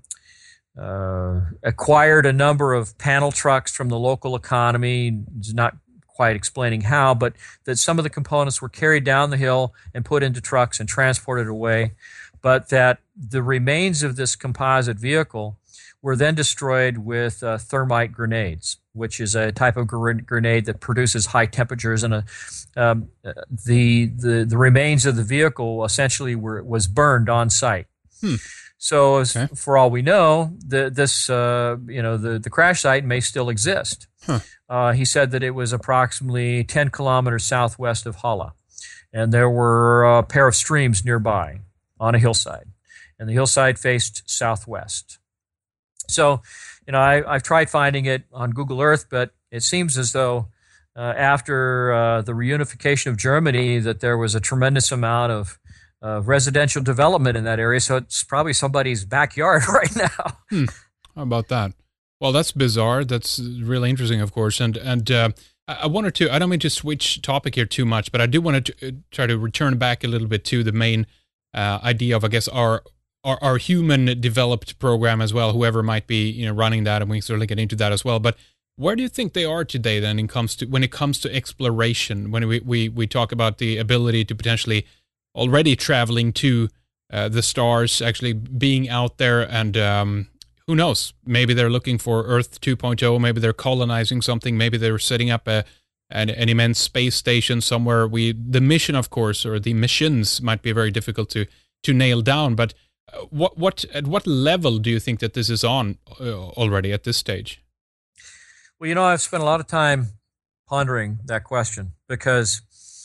uh, acquired a number of panel trucks from the local economy. It's not quite explaining how, but that some of the components were carried down the hill and put into trucks and transported away. but that the remains of this composite vehicle were then destroyed with uh, thermite grenades, which is a type of gr- grenade that produces high temperatures. And a, um, the, the the remains of the vehicle essentially were was burned on site. Hmm. So, as, Okay. for all we know, the, this uh, you know the, the crash site may still exist. Huh. Uh, he said that it was approximately ten kilometers southwest of Halle, and there were a pair of streams nearby on a hillside, and the hillside faced southwest. So, you know, I, I've tried finding it on Google Earth, but it seems as though uh, after uh, the reunification of Germany, that there was a tremendous amount of uh, residential development in that area. So it's probably somebody's backyard right now. Hmm. How about that? Well, that's bizarre. That's really interesting, of course. And and uh, I I wanted to, I don't mean to switch topic here too much, but I do want to uh, try to return back a little bit to the main uh, idea of, I guess, our Our, our human developed program as well, whoever might be, you know, running that, and we can certainly get into that as well. But where do you think they are today then in comes to when it comes to exploration, when we, we, we talk about the ability to potentially already traveling to uh, the stars, actually being out there, and um, who knows, maybe they're looking for Earth two point oh, maybe they're colonizing something, maybe they're setting up a an, an immense space station somewhere. We the mission, of course, or the missions might be very difficult to to nail down, but What what at what level do you think that this is on uh, already at this stage? Well, you know, I've spent a lot of time pondering that question because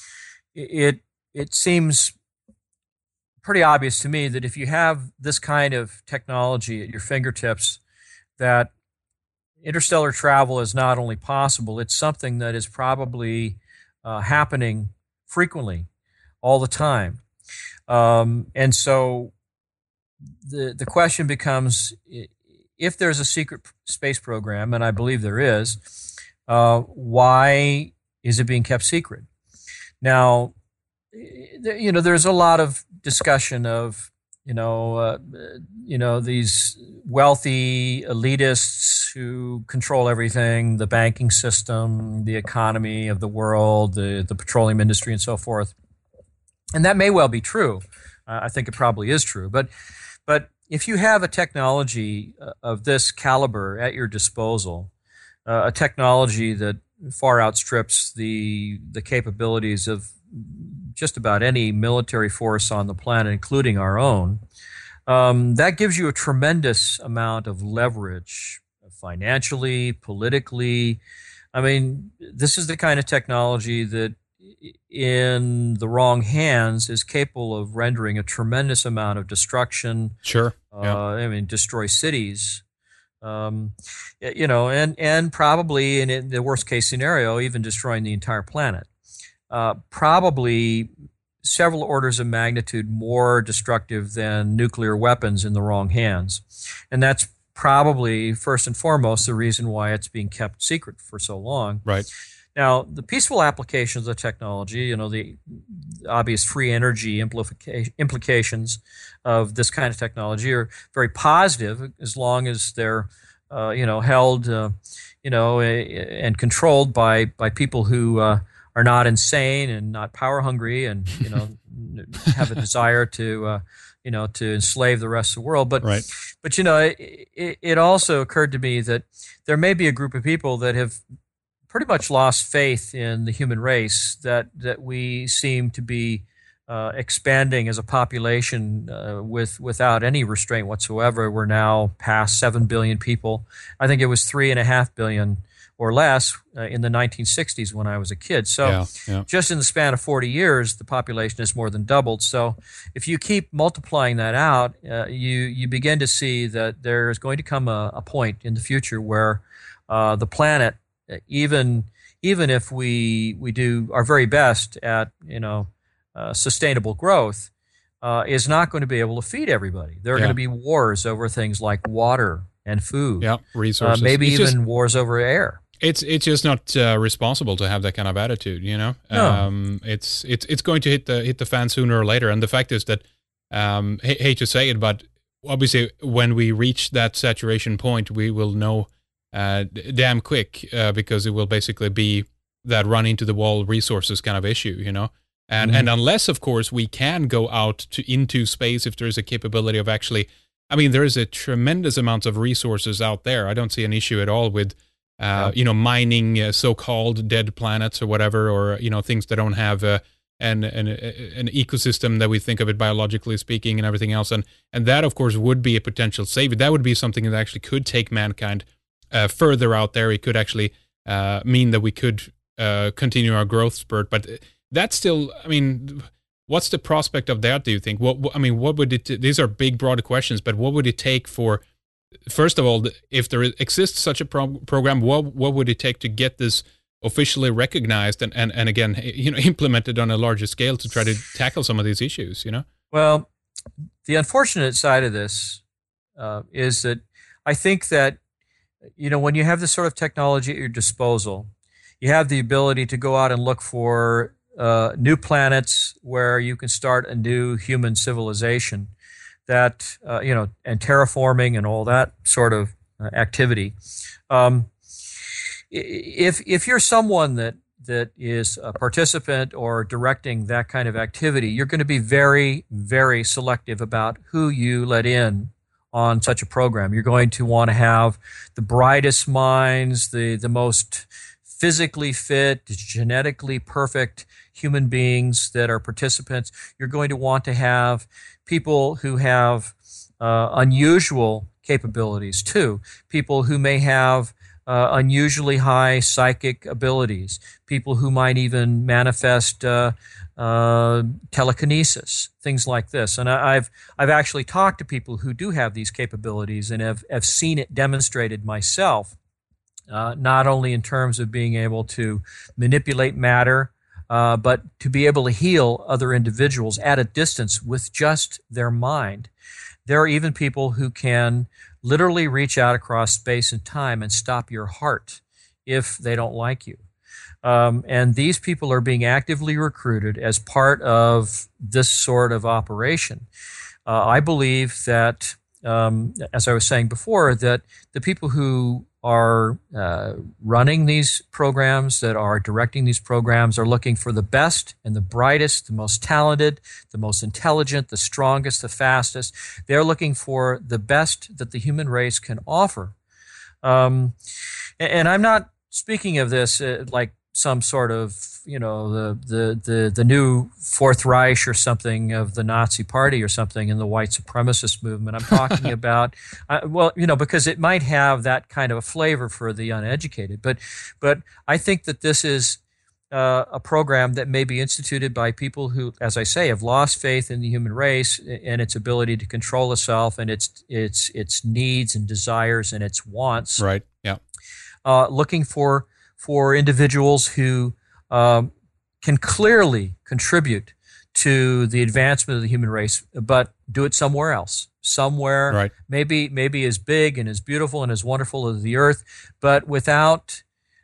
it it seems pretty obvious to me that if you have this kind of technology at your fingertips, that interstellar travel is not only possible, it's something that is probably uh, happening frequently, all the time, um, and so. The the question becomes, if there's a secret space program, and I believe there is, uh, why is it being kept secret? Now, you know, there's a lot of discussion of, you know, uh, you know, these wealthy elitists who control everything, the banking system, the economy of the world, the, the petroleum industry, and so forth. And that may well be true. Uh, I think it probably is true. But But if you have a technology of this caliber at your disposal, uh, a technology that far outstrips the the capabilities of just about any military force on the planet, including our own, um, that gives you a tremendous amount of leverage, financially, politically. I mean, this is the kind of technology that, in the wrong hands, is capable of rendering a tremendous amount of destruction. Sure. Yeah. Uh, I mean, destroy cities, um, you know, and, and probably in, in the worst case scenario, even destroying the entire planet. Uh, probably several orders of magnitude more destructive than nuclear weapons in the wrong hands. And that's probably, first and foremost, the reason why it's being kept secret for so long. Right. Now, the peaceful applications of the technology, you know, the obvious free energy implica- implications of this kind of technology are very positive, as long as they're, uh, you know, held, uh, you know, and controlled by by people who uh, are not insane and not power hungry, and you know, have a desire to, uh, you know, to enslave the rest of the world. But, right. but you know, it, it, it also occurred to me that there may be a group of people that have pretty much lost faith in the human race, that that we seem to be uh, expanding as a population uh, with without any restraint whatsoever. We're now past seven billion people. I think it was three and a half billion or less uh, in the nineteen sixties when I was a kid. So yeah, yeah. just in the span of forty years, the population has more than doubled. So if you keep multiplying that out, uh, you you begin to see that there is going to come a, a point in the future where uh, the planet, even even if we we do our very best at you know uh, sustainable growth, uh, is not going to be able to feed everybody. There are yeah. going to be wars over things like water and food. Yeah, resources. Uh, maybe it's even just, wars over air. It's it's just not uh, responsible to have that kind of attitude. You know, no. um, it's it's it's going to hit the hit the fan sooner or later. And the fact is that, um, I hate to say it, but obviously when we reach that saturation point, we will know. Uh, damn quick, uh, because it will basically be that run into the wall resources kind of issue, you know. And mm-hmm. and unless, of course, we can go out to into space, if there is a capability of actually, I mean, there is a tremendous amount of resources out there. I don't see an issue at all with, uh, yeah. you know, mining uh, so-called dead planets or whatever, or, you know, things that don't have uh, an, an an ecosystem that we think of it biologically speaking and everything else. And, and that, of course, would be a potential savior. That would be something that actually could take mankind uh, further out there. It could actually uh, mean that we could uh, continue our growth spurt. But that's still, I mean, what's the prospect of that, do you think? What, I mean, what would it, these are big, broad questions, but what would it take for, first of all, if there exists such a pro- program, what what would it take to get this officially recognized and, and, and again, you know, implemented on a larger scale to try to tackle some of these issues, you know? Well, the unfortunate side of this uh, is that I think that, you know, when you have this sort of technology at your disposal, you have the ability to go out and look for uh, new planets where you can start a new human civilization that, uh, you know, and terraforming and all that sort of uh, activity. Um, if if you're someone that that is a participant or directing that kind of activity, you're going to be very, very selective about who you let in on such a program. You're going to want to have the brightest minds, the, the most physically fit, genetically perfect human beings that are participants. You're going to want to have people who have uh, unusual capabilities too, people who may have Uh, unusually high psychic abilities, people who might even manifest uh, uh, telekinesis, things like this. And I, I've I've actually talked to people who do have these capabilities and have, have seen it demonstrated myself, uh, not only in terms of being able to manipulate matter, uh, but to be able to heal other individuals at a distance with just their mind. There are even people who can literally reach out across space and time and stop your heart if they don't like you. Um, and these people are being actively recruited as part of this sort of operation. Uh, I believe that, um, as I was saying before, that the people who are uh, running these programs, that are directing these programs, are looking for the best and the brightest, the most talented, the most intelligent, the strongest, the fastest. They're looking for the best that the human race can offer. Um, and, and I'm not speaking of this uh, like some sort of, you know, the, the, the, the new Fourth Reich or something of the Nazi Party or something in the white supremacist movement. I'm talking about, uh, well, you know, because it might have that kind of a flavor for the uneducated. But, but I think that this is uh, a program that may be instituted by people who, as I say, have lost faith in the human race and its ability to control itself and its its its needs and desires and its wants. Right. Yeah. Uh, looking for for individuals who um, can clearly contribute to the advancement of the human race, but do it somewhere else, somewhere right. maybe maybe as big and as beautiful and as wonderful as the earth, but without,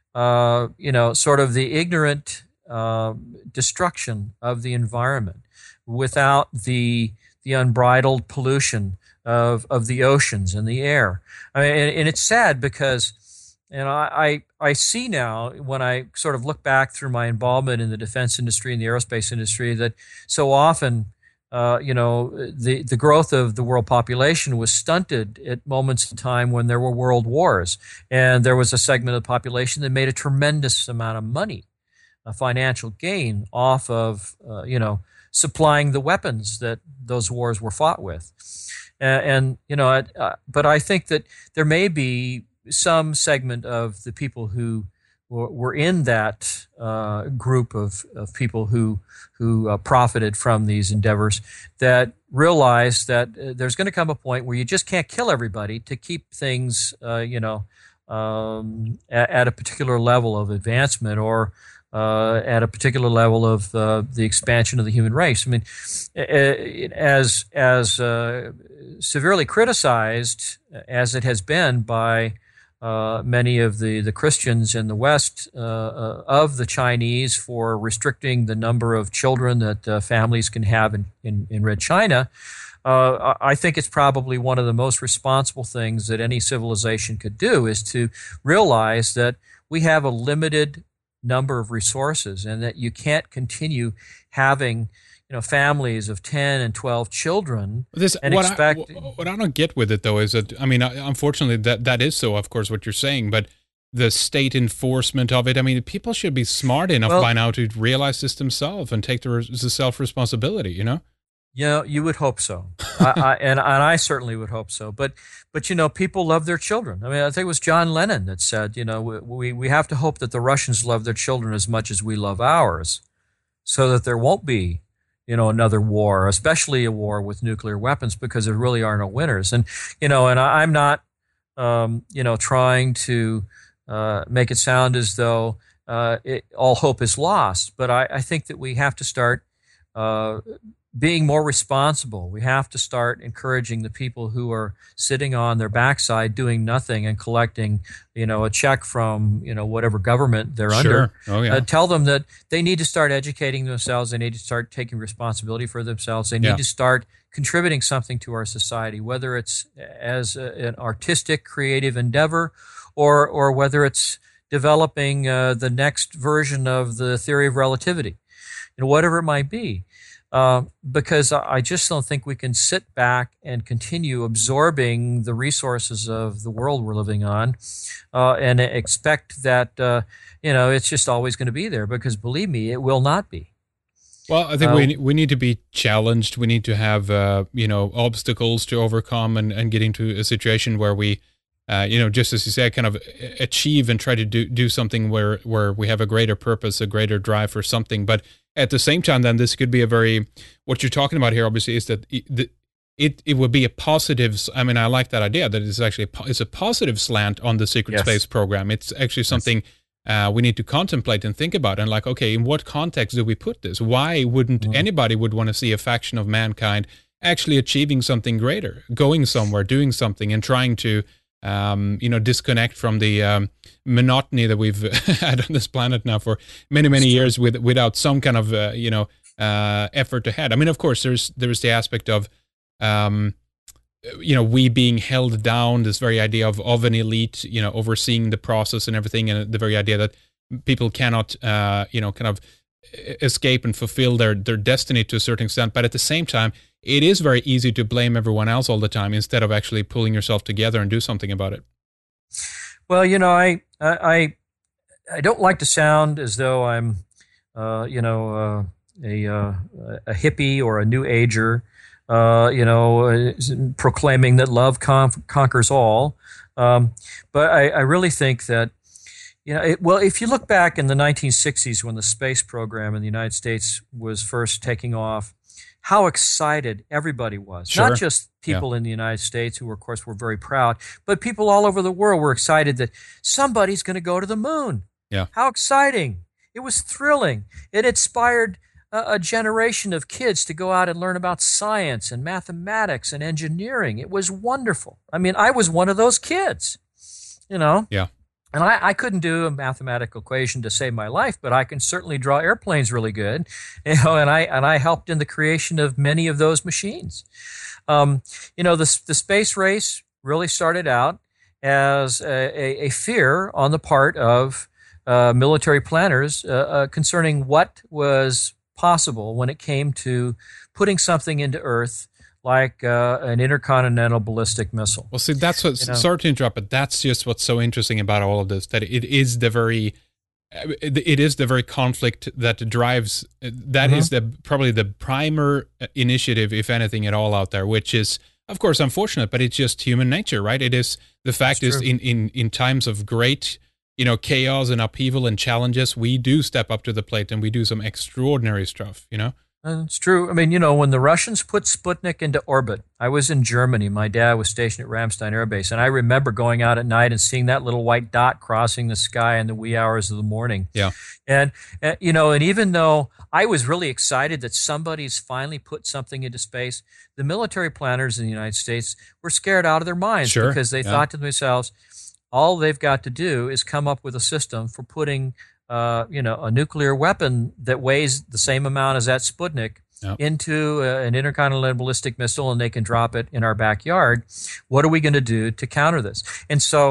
uh, you know, sort of the ignorant uh, destruction of the environment, without the the unbridled pollution of of the oceans and the air. I mean, and, and it's sad because. And I, I, I see now, when I sort of look back through my involvement in the defense industry and the aerospace industry, that so often, uh, you know, the, the growth of the world population was stunted at moments in time when there were world wars. And there was a segment of the population that made a tremendous amount of money, a financial gain off of, uh, you know, supplying the weapons that those wars were fought with. And, and you know, uh, but I think that there may be some segment of the people who were in that uh, group of, of people who who uh, profited from these endeavors that realized that uh, there's going to come a point where you just can't kill everybody to keep things, uh, you know, um, at, at a particular level of advancement or uh, at a particular level of uh, the expansion of the human race. I mean, as as uh, severely criticized as it has been by Uh, many of the, the Christians in the West uh, uh, of the Chinese for restricting the number of children that uh, families can have in, in, in Red China, uh, I think it's probably one of the most responsible things that any civilization could do is to realize that we have a limited number of resources, and that you can't continue having, you know, families of ten and twelve children this, and what expect. I, what I don't get with it though is that, I mean, unfortunately that that is so, of course, what you're saying, but the state enforcement of it. I mean, people should be smart enough well, by now to realize this themselves and take the, the self responsibility. You know. You know, you would hope so, I, I, and and I certainly would hope so. But but you know, people love their children. I mean, I think it was John Lennon that said, you know, we we have to hope that the Russians love their children as much as we love ours, so that there won't be, you know, another war, especially a war with nuclear weapons, because there really are no winners. And you know, and I, I'm not, um, you know, trying to uh, make it sound as though uh, it, all hope is lost. But I, I think that we have to start Uh, being more responsible. We have to start encouraging the people who are sitting on their backside doing nothing and collecting, you know, a check from, you know, whatever government they're sure. under. Oh, yeah. Uh, tell them that they need to start educating themselves. They need to start taking responsibility for themselves. They need yeah. to start contributing something to our society, whether it's as a, an artistic, creative endeavor, or or whether it's developing uh, the next version of the theory of relativity, you know, whatever it might be. Uh, because I just don't think we can sit back and continue absorbing the resources of the world we're living on uh, and expect that, uh, you know, it's just always going to be there, because believe me, it will not be. Well, I think uh, we we need to be challenged. We need to have, uh, you know, obstacles to overcome and, and get into a situation where we, uh, you know, just as you said, kind of achieve and try to do, do something where, where we have a greater purpose, a greater drive for something. But at the same time, then this could be a very, what you're talking about here, obviously, is that it, it, it would be a positive, I mean, I like that idea that it's actually, it's a positive slant on the secret yes. space program. It's actually something yes. uh, we need to contemplate and think about. And like, okay, in what context do we put this? Why wouldn't mm. anybody would want to see a faction of mankind actually achieving something greater, going somewhere, doing something, and trying to, Um, you know, disconnect from the um, monotony that we've had on this planet now for many, many years with, without some kind of, uh, you know, uh, effort ahead. I mean, of course, there's there's the aspect of, um, you know, we being held down, this very idea of, of an elite, you know, overseeing the process and everything, and the very idea that people cannot, uh, you know, kind of escape and fulfill their, their destiny to a certain extent. But at the same time, it is very easy to blame everyone else all the time instead of actually pulling yourself together and do something about it. Well, you know, I I I don't like to sound as though I'm, uh, you know, uh, a uh, a hippie or a new ager, uh, you know, uh, proclaiming that love con- conquers all. Um, but I, I really think that, you know, it, well, if you look back in the nineteen sixties when the space program in the United States was first taking off, how excited everybody was. Sure. Not just people yeah. in the United States who, of course, were very proud, but people all over the world were excited that somebody's going to go to the moon. Yeah. How exciting. It was thrilling. It inspired a, a generation of kids to go out and learn about science and mathematics and engineering. It was wonderful. I mean, I was one of those kids, you know. Yeah. And I, I couldn't do a mathematical equation to save my life, but I can certainly draw airplanes really good, you know. And I and I helped in the creation of many of those machines. Um, you know, the the space race really started out as a, a, a fear on the part of uh, military planners uh, uh, concerning what was possible when it came to putting something into Earth, like uh, an intercontinental ballistic missile. Well, see, that's what, you know? Sorry to interrupt, but that's just what's so interesting about all of this, that it is the very, it is the very conflict that drives, that mm-hmm. is the probably the primer initiative, if anything at all out there, which is, of course, unfortunate, but it's just human nature, right? It is, the fact is, in, in, in times of great, you know, chaos and upheaval and challenges, we do step up to the plate and we do some extraordinary stuff, you know? It's true. I mean, you know, when the Russians put Sputnik into orbit, I was in Germany. My dad was stationed at Ramstein Air Base, and I remember going out at night and seeing that little white dot crossing the sky in the wee hours of the morning. Yeah. And, uh, you know, and even though I was really excited that somebody's finally put something into space, the military planners in the United States were scared out of their minds sure. because they yeah. thought to themselves, all they've got to do is come up with a system for putting Uh, you know, a nuclear weapon that weighs the same amount as that Sputnik yep. into uh, an intercontinental ballistic missile, and they can drop it in our backyard. What are we going to do to counter this? And so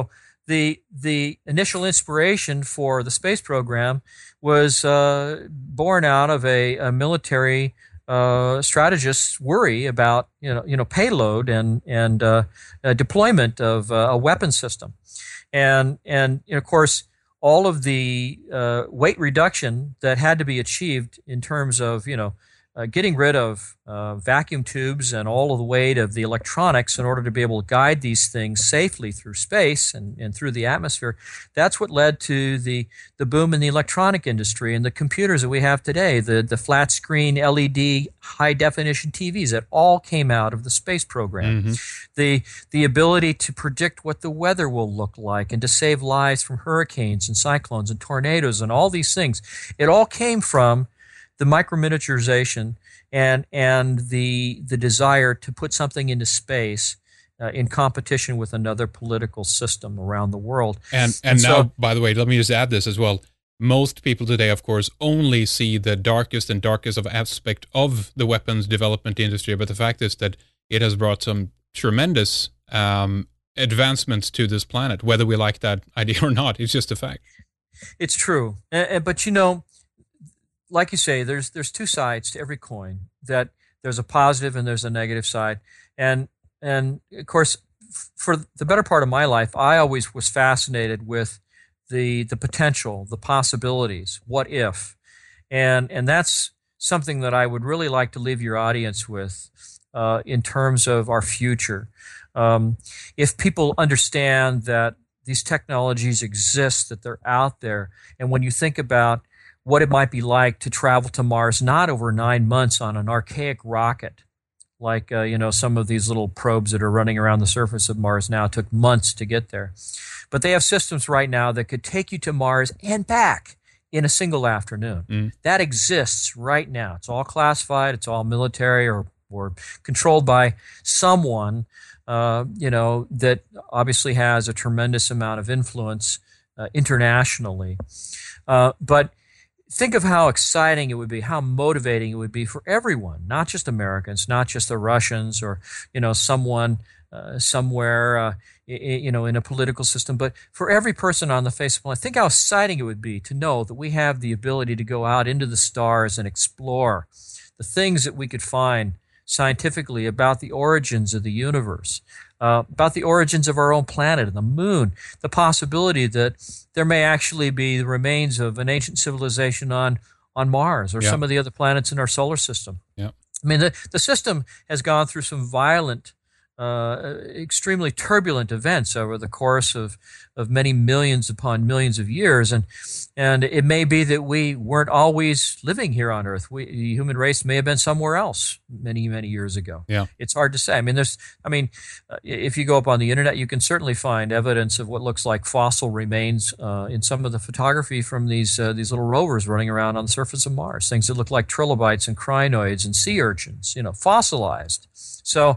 the the initial inspiration for the space program was uh, born out of a, a military uh, strategist's worry about you know you know payload and and uh, uh, deployment of uh, a weapon system, and and you know, of course all of the uh, weight reduction that had to be achieved in terms of you know. Uh, getting rid of uh, vacuum tubes and all of the weight of the electronics in order to be able to guide these things safely through space and, and through the atmosphere, that's what led to the, the boom in the electronic industry and the computers that we have today, the, the flat screen L E D high-definition T Vs that all came out of the space program. Mm-hmm. The, the ability to predict what the weather will look like and to save lives from hurricanes and cyclones and tornadoes and all these things, it all came from the microminiaturization and and the the desire to put something into space uh, in competition with another political system around the world. And and, and now, so, by the way, let me just add this as well. Most people today, of course, only see the darkest and darkest of aspect of the weapons development industry. But the fact is that it has brought some tremendous um, advancements to this planet, whether we like that idea or not. It's just a fact. It's true. Uh, but, you know, like you say, there's there's two sides to every coin. That there's a positive and there's a negative side, and and of course, for the better part of my life, I always was fascinated with the the potential, the possibilities. What if? And and that's something that I would really like to leave your audience with uh, in terms of our future. Um, if people understand that these technologies exist, that they're out there, and when you think about what it might be like to travel to Mars, not over nine months on an archaic rocket, like uh, you know some of these little probes that are running around the surface of Mars now took months to get there. But they have systems right now that could take you to Mars and back in a single afternoon. Mm. That exists right now. It's all classified. It's all military or or controlled by someone, uh, you know, that obviously has a tremendous amount of influence uh, internationally. Uh, but think of how exciting it would be, how motivating it would be for everyone, not just Americans, not just the Russians or, you know, someone uh, somewhere, uh, you know, in a political system, but for every person on the face of the planet. Think how exciting it would be to know that we have the ability to go out into the stars and explore the things that we could find scientifically about the origins of the universe, uh, about the origins of our own planet and the moon, the possibility that there may actually be the remains of an ancient civilization on, on Mars or yeah. some of the other planets in our solar system. Yeah. I mean, the, the system has gone through some violent, uh, extremely turbulent events over the course of, of many millions upon millions of years. And and it may be that we weren't always living here on Earth. We, the human race may have been somewhere else many, many years ago. Yeah. It's hard to say. I mean, there's, I mean, uh, if you go up on the internet, you can certainly find evidence of what looks like fossil remains uh, in some of the photography from these uh, these little rovers running around on the surface of Mars. Things that look like trilobites and crinoids and sea urchins, you know, fossilized. So.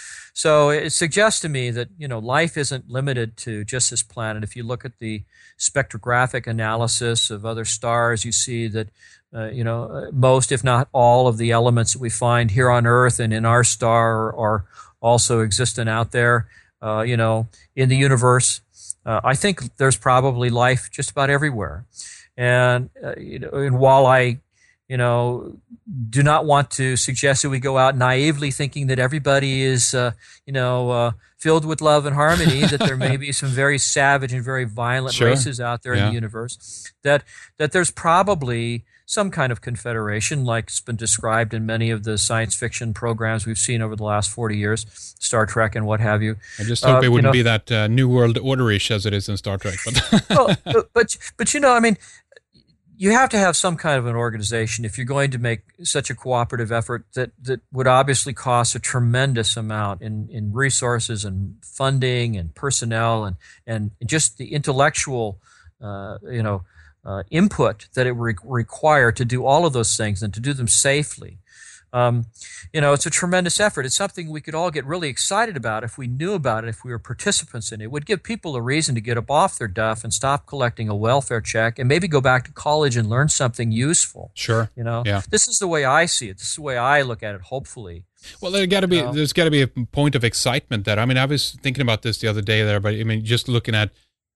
So it suggests to me that, you know, life isn't limited to just this planet. If you look at the spectrographic analysis of other stars, you see that, uh, you know, most, if not all, of the elements that we find here on Earth and in our star are also existent out there, uh, you know, in the universe. Uh, I think there's probably life just about everywhere. And, uh, you know, and while I You know, do not want to suggest that we go out naively thinking that everybody is, uh, you know, uh, filled with love and harmony, that there may be some very savage and very violent sure. races out there yeah. in the universe, that that there's probably some kind of confederation like it's been described in many of the science fiction programs we've seen over the last forty years, Star Trek and what have you. I just hope uh, it wouldn't you know, be that uh, New World Order-ish as it is in Star Trek. But well, but, but, but, you know, I mean, you have to have some kind of an organization if you're going to make such a cooperative effort that, that would obviously cost a tremendous amount in, in resources and funding and personnel and, and just the intellectual, uh, you know, uh, input that it would require to do all of those things and to do them safely. Um, you know, it's a tremendous effort. It's something we could all get really excited about if we knew about it, if we were participants in it. It would give people a reason to get up off their duff and stop collecting a welfare check and maybe go back to college and learn something useful. Sure. You know, yeah. This is the way I see it. This is the way I look at it, hopefully. Well, there got to be, you know? there's got to be a point of excitement there. I mean, I was thinking about this the other day there, but I mean, just looking at,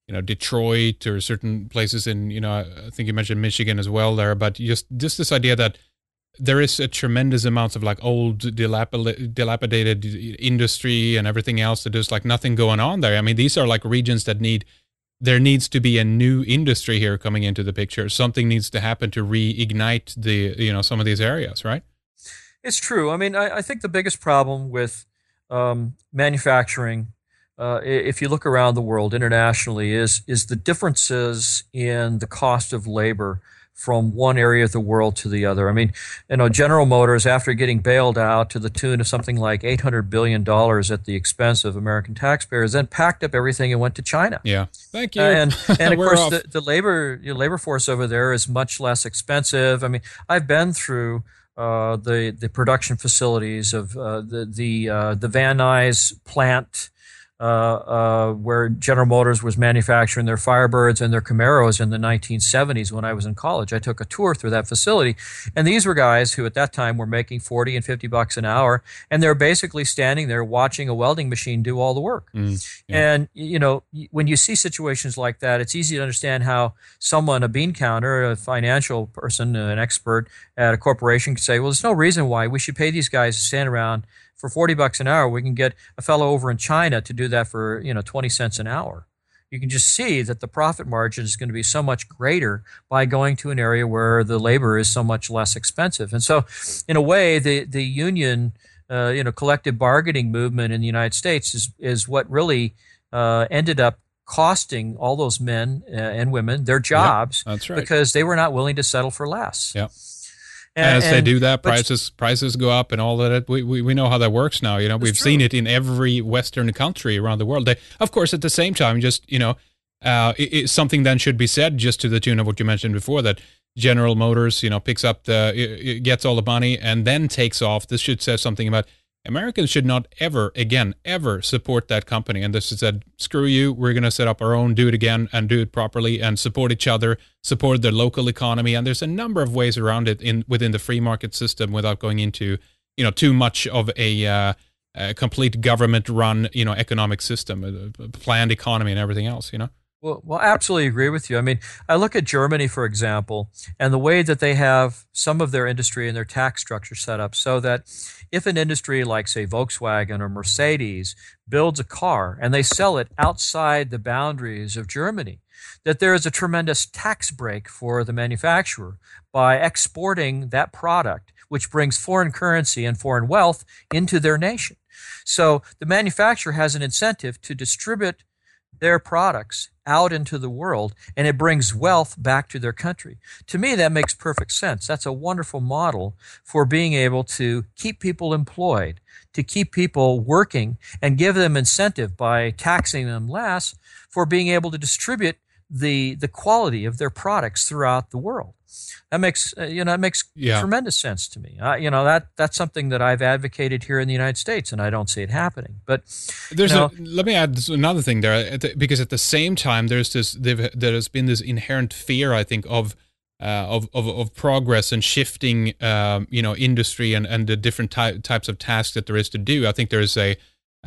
you know, Detroit or certain places in, you know, I think you mentioned Michigan as well there, but just, just this idea that there is a tremendous amount of like old dilapid- dilapidated industry and everything else that there's like nothing going on there. I mean, these are like regions that need, there needs to be a new industry here coming into the picture. Something needs to happen to reignite the, you know, some of these areas, right? It's true. I mean, I, I think the biggest problem with um, manufacturing, uh, if you look around the world internationally, is is the differences in the cost of labor from one area of the world to the other. I mean, you know, General Motors, after getting bailed out to the tune of something like eight hundred billion dollars at the expense of American taxpayers, then packed up everything and went to China. Yeah, thank you. Uh, and and of course, off. the, the labor your labor force over there is much less expensive. I mean, I've been through uh, the the production facilities of uh, the the uh, the Van Nuys plant. Uh, uh, where General Motors was manufacturing their Firebirds and their Camaros in the nineteen seventies when I was in college. I took a tour through that facility, and these were guys who at that time were making forty and fifty bucks an hour, and they're basically standing there watching a welding machine do all the work. Mm, yeah. And, you know, when you see situations like that, it's easy to understand how someone, a bean counter, a financial person, an expert at a corporation could say, well, there's no reason why we should pay these guys to stand around for forty bucks an hour. We can get a fellow over in China to do that for, you know, twenty cents an hour. You can just see that the profit margin is going to be so much greater by going to an area where the labor is so much less expensive. And so, in a way, the the union, uh, you know, collective bargaining movement in the United States is is what really uh, ended up costing all those men uh, and women their jobs. Yep, that's right. Because they were not willing to settle for less. Yeah. And, As they do that, prices prices go up and all of that. We, we we know how that works now. You know, we've seen it in every Western country around the world. They, of course, at the same time, just you know, uh, it, it, something then should be said, just to the tune of what you mentioned before, that General Motors, you know, picks up the, it, it gets all the money and then takes off. This should say something about Americans should not ever, again, ever support that company. And this is said, screw you, we're going to set up our own, do it again and do it properly and support each other, support their local economy. And there's a number of ways around it in within the free market system without going into, you know, too much of a, uh, a complete government-run, you know, economic system, a planned economy and everything else, you know? Well, well, I absolutely agree with you. I mean, I look at Germany, for example, and the way that they have some of their industry and their tax structure set up so that if an industry like, say, Volkswagen or Mercedes builds a car and they sell it outside the boundaries of Germany, that there is a tremendous tax break for the manufacturer by exporting that product, which brings foreign currency and foreign wealth into their nation. So the manufacturer has an incentive to distribute their products out into the world, and it brings wealth back to their country. To me, that makes perfect sense. That's a wonderful model for being able to keep people employed, to keep people working, and give them incentive by taxing them less for being able to distribute the the quality of their products throughout the world. That makes uh, you know that makes yeah. tremendous sense to me. Uh, you know that that's something that I've advocated here in the United States, and I don't see it happening. But there's you know, a, let me add another thing there, because at the same time there's this there has been this inherent fear, I think, of uh, of, of of progress and shifting um, you know industry and and the different ty- types of tasks that there is to do. I think there's a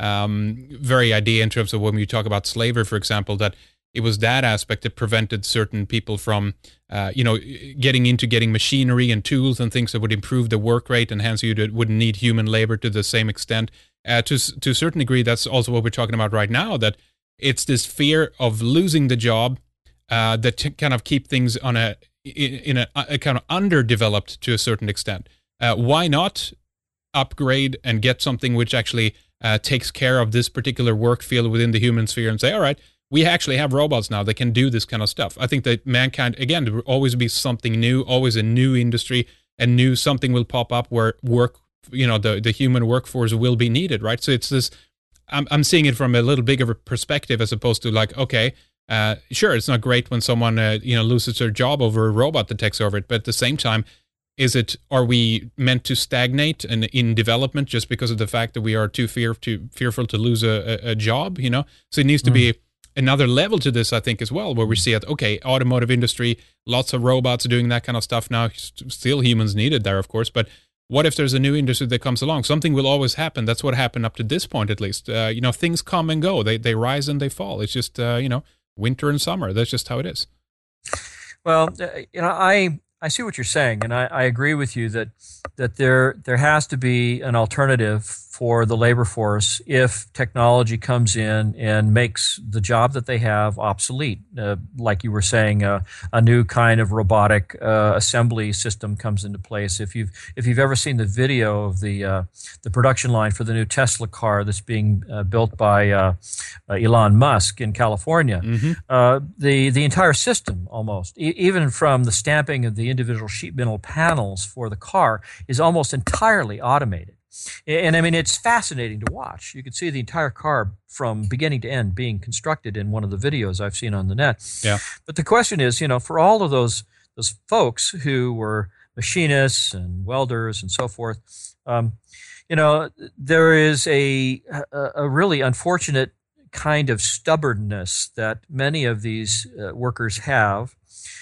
um, very idea in terms of when we talk about slavery, for example, that it was that aspect that prevented certain people from, uh, you know, getting into getting machinery and tools and things that would improve the work rate, and hence you wouldn't need human labor to the same extent. Uh, to to a certain degree, that's also what we're talking about right now. That it's this fear of losing the job uh, that t- kind of keep things on a in a, a kind of underdeveloped to a certain extent. Uh, why not upgrade and get something which actually uh, takes care of this particular work field within the human sphere and say, all right, we actually have robots now that can do this kind of stuff. I think that mankind, again, there will always be something new, always a new industry, and new something will pop up where work, you know, the, the human workforce will be needed, right? So it's this, I'm I'm seeing it from a little bigger perspective as opposed to like, okay, uh, sure, it's not great when someone, uh, you know, loses their job over a robot that takes over it, but at the same time, is it, are we meant to stagnate and in development just because of the fact that we are too fear, too fearful to lose a, a, a job, you know? So it needs to mm. be another level to this, I think, as well, where we see it, okay, automotive industry, lots of robots doing that kind of stuff now, still humans needed there, of course, but what if there's a new industry that comes along? Something will always happen. That's what happened up to this point, at least. Uh, you know, things come and go. They they rise and they fall. It's just, uh, you know, winter and summer. That's just how it is. Well, you know, I I see what you're saying, and I, I agree with you that that there there has to be an alternative for the labor force if technology comes in and makes the job that they have obsolete. Uh, like you were saying, uh, a new kind of robotic uh, assembly system comes into place. If you've if you've ever seen the video of the uh, the production line for the new Tesla car that's being uh, built by uh, uh, Elon Musk in California, mm-hmm. uh, the the entire system almost, e- even from the stamping of the individual sheet metal panels for the car, is almost entirely automated. And I mean, it's fascinating to watch. You can see the entire car from beginning to end being constructed in one of the videos I've seen on the net. Yeah. But the question is, you know, for all of those those folks who were machinists and welders and so forth, um, you know, there is a, a a really unfortunate kind of stubbornness that many of these uh, workers have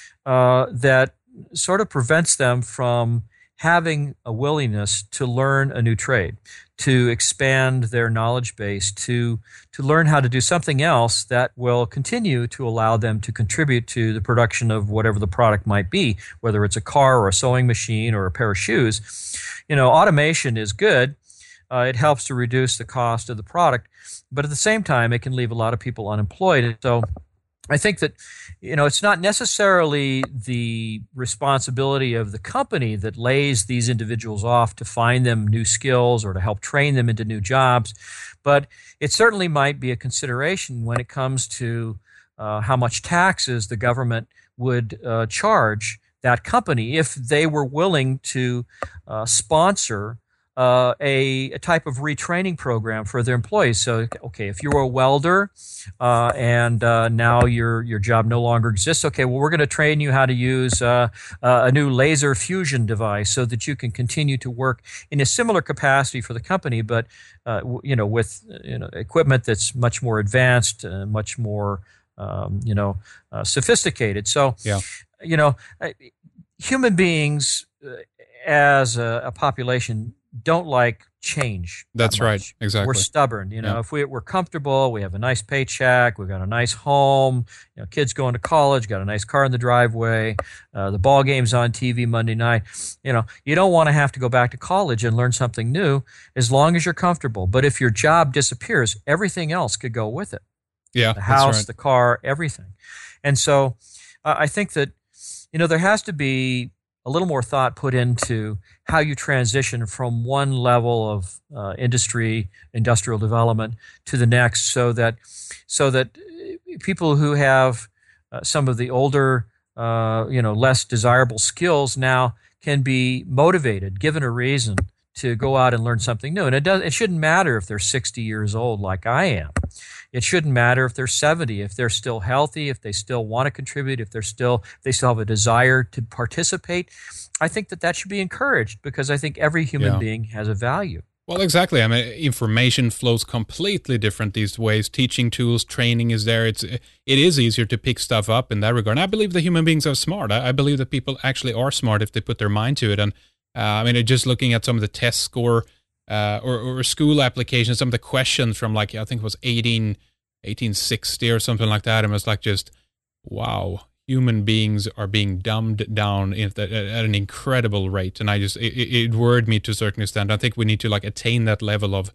uh, that sort of prevents them from having a willingness to learn a new trade, to expand their knowledge base, to to learn how to do something else that will continue to allow them to contribute to the production of whatever the product might be, whether it's a car or a sewing machine or a pair of shoes. You know, automation is good. Uh, it helps to reduce the cost of the product, but at the same time, it can leave a lot of people unemployed. So I think that, you know, it's not necessarily the responsibility of the company that lays these individuals off to find them new skills or to help train them into new jobs, but it certainly might be a consideration when it comes to uh, how much taxes the government would uh, charge that company if they were willing to uh, sponsor Uh, a, a type of retraining program for their employees. So, okay, if you're a welder uh, and uh, now your your job no longer exists, okay, well, we're going to train you how to use uh, uh, a new laser fusion device so that you can continue to work in a similar capacity for the company, but uh, w- you know, with you know equipment that's much more advanced, uh, much more um, you know uh, sophisticated. So, yeah. you know, uh, human beings uh, as a, a population don't like change. That's that right. Exactly. We're stubborn. You know, yeah. if we, we're comfortable, we have a nice paycheck, we've got a nice home, you know, kids going to college, got a nice car in the driveway, uh, the ball game's on T V Monday night. You know, you don't want to have to go back to college and learn something new as long as you're comfortable. But if your job disappears, everything else could go with it. Yeah. The house, right. the car, everything. And so uh, I think that, you know, there has to be a little more thought put into how you transition from one level of uh, industry, industrial development to the next, so that so that people who have uh, some of the older, uh, you know, less desirable skills now can be motivated, given a reason, to go out and learn something new. And it does. It shouldn't matter if they're sixty years old, like I am. It shouldn't matter if they're seventy, if they're still healthy, if they still want to contribute, if they're still if they still have a desire to participate. I think that that should be encouraged, because I think every human yeah. being has a value. Well, exactly. I mean, information flows completely different these ways. Teaching tools, training is there. It's it is easier to pick stuff up in that regard. And I believe the human beings are smart. I, I believe that people actually are smart if they put their mind to it. And uh, I mean, just looking at some of the test score uh, or, or school applications, some of the questions from like, I think it was eighteen, eighteen sixty or something like that. And it was like just, wow, human beings are being dumbed down at, at an incredible rate. And I just, it, it worried me to a certain extent. I think we need to like attain that level of,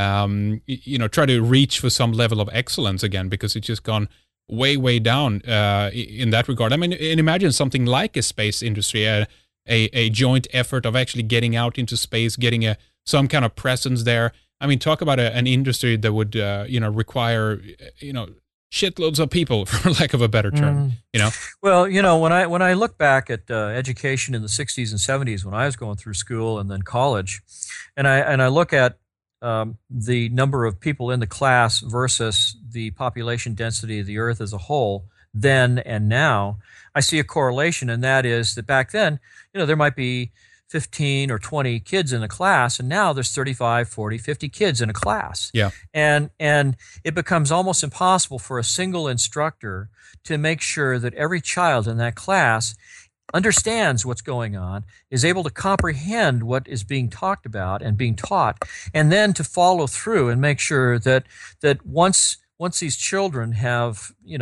um, you know, try to reach for some level of excellence again, because it's just gone way, way down uh, in that regard. I mean, and imagine something like a space industry, a, a, a joint effort of actually getting out into space, getting a some kind of presence there. I mean, talk about a, an industry that would, uh, you know, require, you know, shitloads of people, for lack of a better term. Mm. You know. Well, you know, when I when I look back at uh, education in the sixties and seventies, when I was going through school and then college, and I and I look at um, the number of people in the class versus the population density of the Earth as a whole, then and now, I see a correlation, and that is that back then, you know, there might be fifteen or twenty kids in a class, and now there's thirty-five, forty, fifty kids in a class. Yeah. And and it becomes almost impossible for a single instructor to make sure that every child in that class understands what's going on, is able to comprehend what is being talked about and being taught, and then to follow through and make sure that that once once these children have, you know,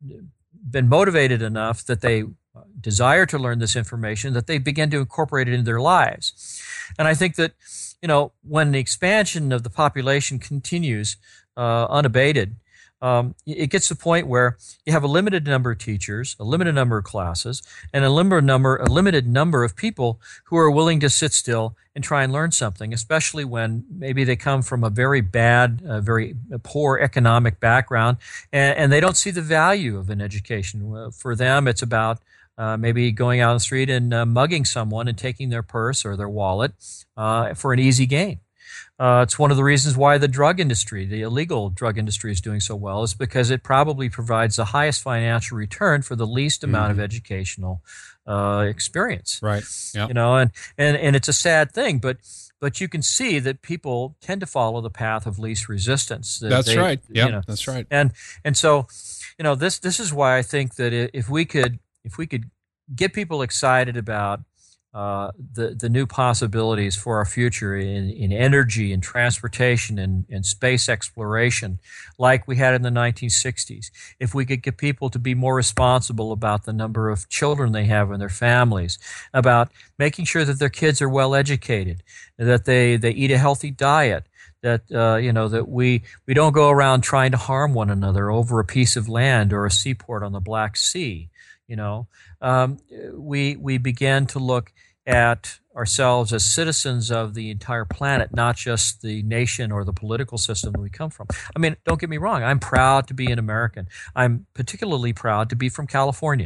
been motivated enough that they desire to learn this information, that they begin to incorporate it into their lives. And I think that, you know, when the expansion of the population continues uh, unabated, um, it gets to the point where you have a limited number of teachers, a limited number of classes, and a limited number, a limited number of people who are willing to sit still and try and learn something, especially when maybe they come from a very bad, uh, very poor economic background, and, and they don't see the value of an education. For them, it's about Uh, maybe going out on the street and uh, mugging someone and taking their purse or their wallet uh, for an easy gain. Uh, it's one of the reasons why the drug industry, the illegal drug industry, is doing so well, is because it probably provides the highest financial return for the least amount mm-hmm. of educational uh, experience. Right. Yeah. You know, and, and and it's a sad thing, but but you can see that people tend to follow the path of least resistance. That's they, right. Yeah, you know, that's right. And and so, you know, this this is why I think that if we could. If we could get people excited about uh, the the new possibilities for our future in, in energy and transportation and, and space exploration, like we had in the nineteen sixties, if we could get people to be more responsible about the number of children they have in their families, about making sure that their kids are well educated, that they, they eat a healthy diet, that uh, you know that we we don't go around trying to harm one another over a piece of land or a seaport on the Black Sea. You know, um, we we began to look at ourselves as citizens of the entire planet, not just the nation or the political system that we come from. I mean, don't get me wrong. I'm proud to be an American. I'm particularly proud to be from California.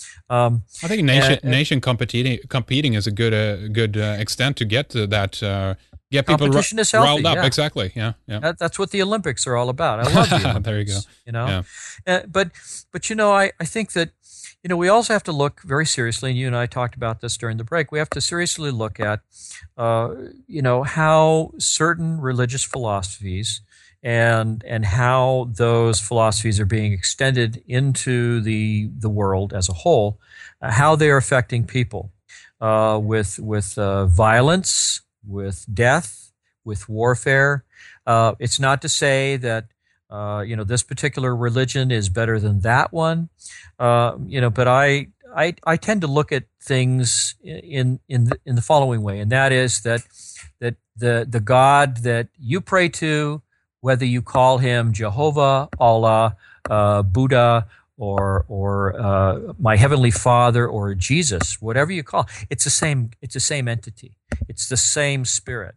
Um, I think nation and, and, nation competing competing is a good uh, good uh, extent to get to that. Uh, Get people competition r- is healthy, riled up. yeah. Exactly. Yeah. Yeah. That, that's what the Olympics are all about. I love the Olympics. There you go. You know, yeah. uh, but but you know, I, I think that you know we also have to look very seriously. And you and I talked about this during the break. We have to seriously look at uh, you know how certain religious philosophies and and how those philosophies are being extended into the the world as a whole, uh, how they are affecting people uh, with with uh, violence, with death, with warfare. Uh, it's not to say that uh, you know this particular religion is better than that one, uh, you know. But I, I I tend to look at things in in the, in the following way, and that is that that the the God that you pray to, whether you call him Jehovah, Allah, uh, Buddha, or or uh, my heavenly Father, or Jesus, whatever you call, it's the same. It's the same entity. It's the same spirit.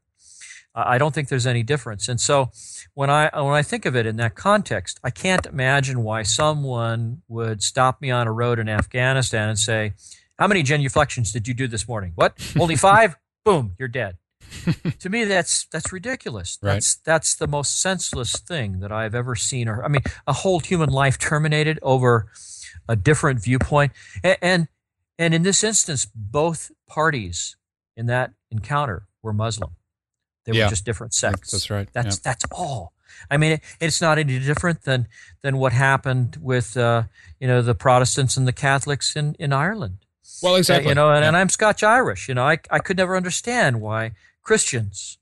I don't think there's any difference. And so, when I when I think of it in that context, I can't imagine why someone would stop me on a road in Afghanistan and say, "How many genuflections did you do this morning?" What? Only five? Boom, you're dead. To me, that's that's ridiculous. Right. That's that's the most senseless thing that I've ever seen. Or I mean, a whole human life terminated over a different viewpoint. And and, and in this instance, both parties in that encounter were Muslim. They yeah. were just different sects. That's right. That's yeah. that's all. I mean, it, it's not any different than than what happened with uh, you know the Protestants and the Catholics in, in Ireland. Well, exactly. Uh, you know, and, yeah. and I'm Scotch-Irish. You know, I I could never understand why Christians,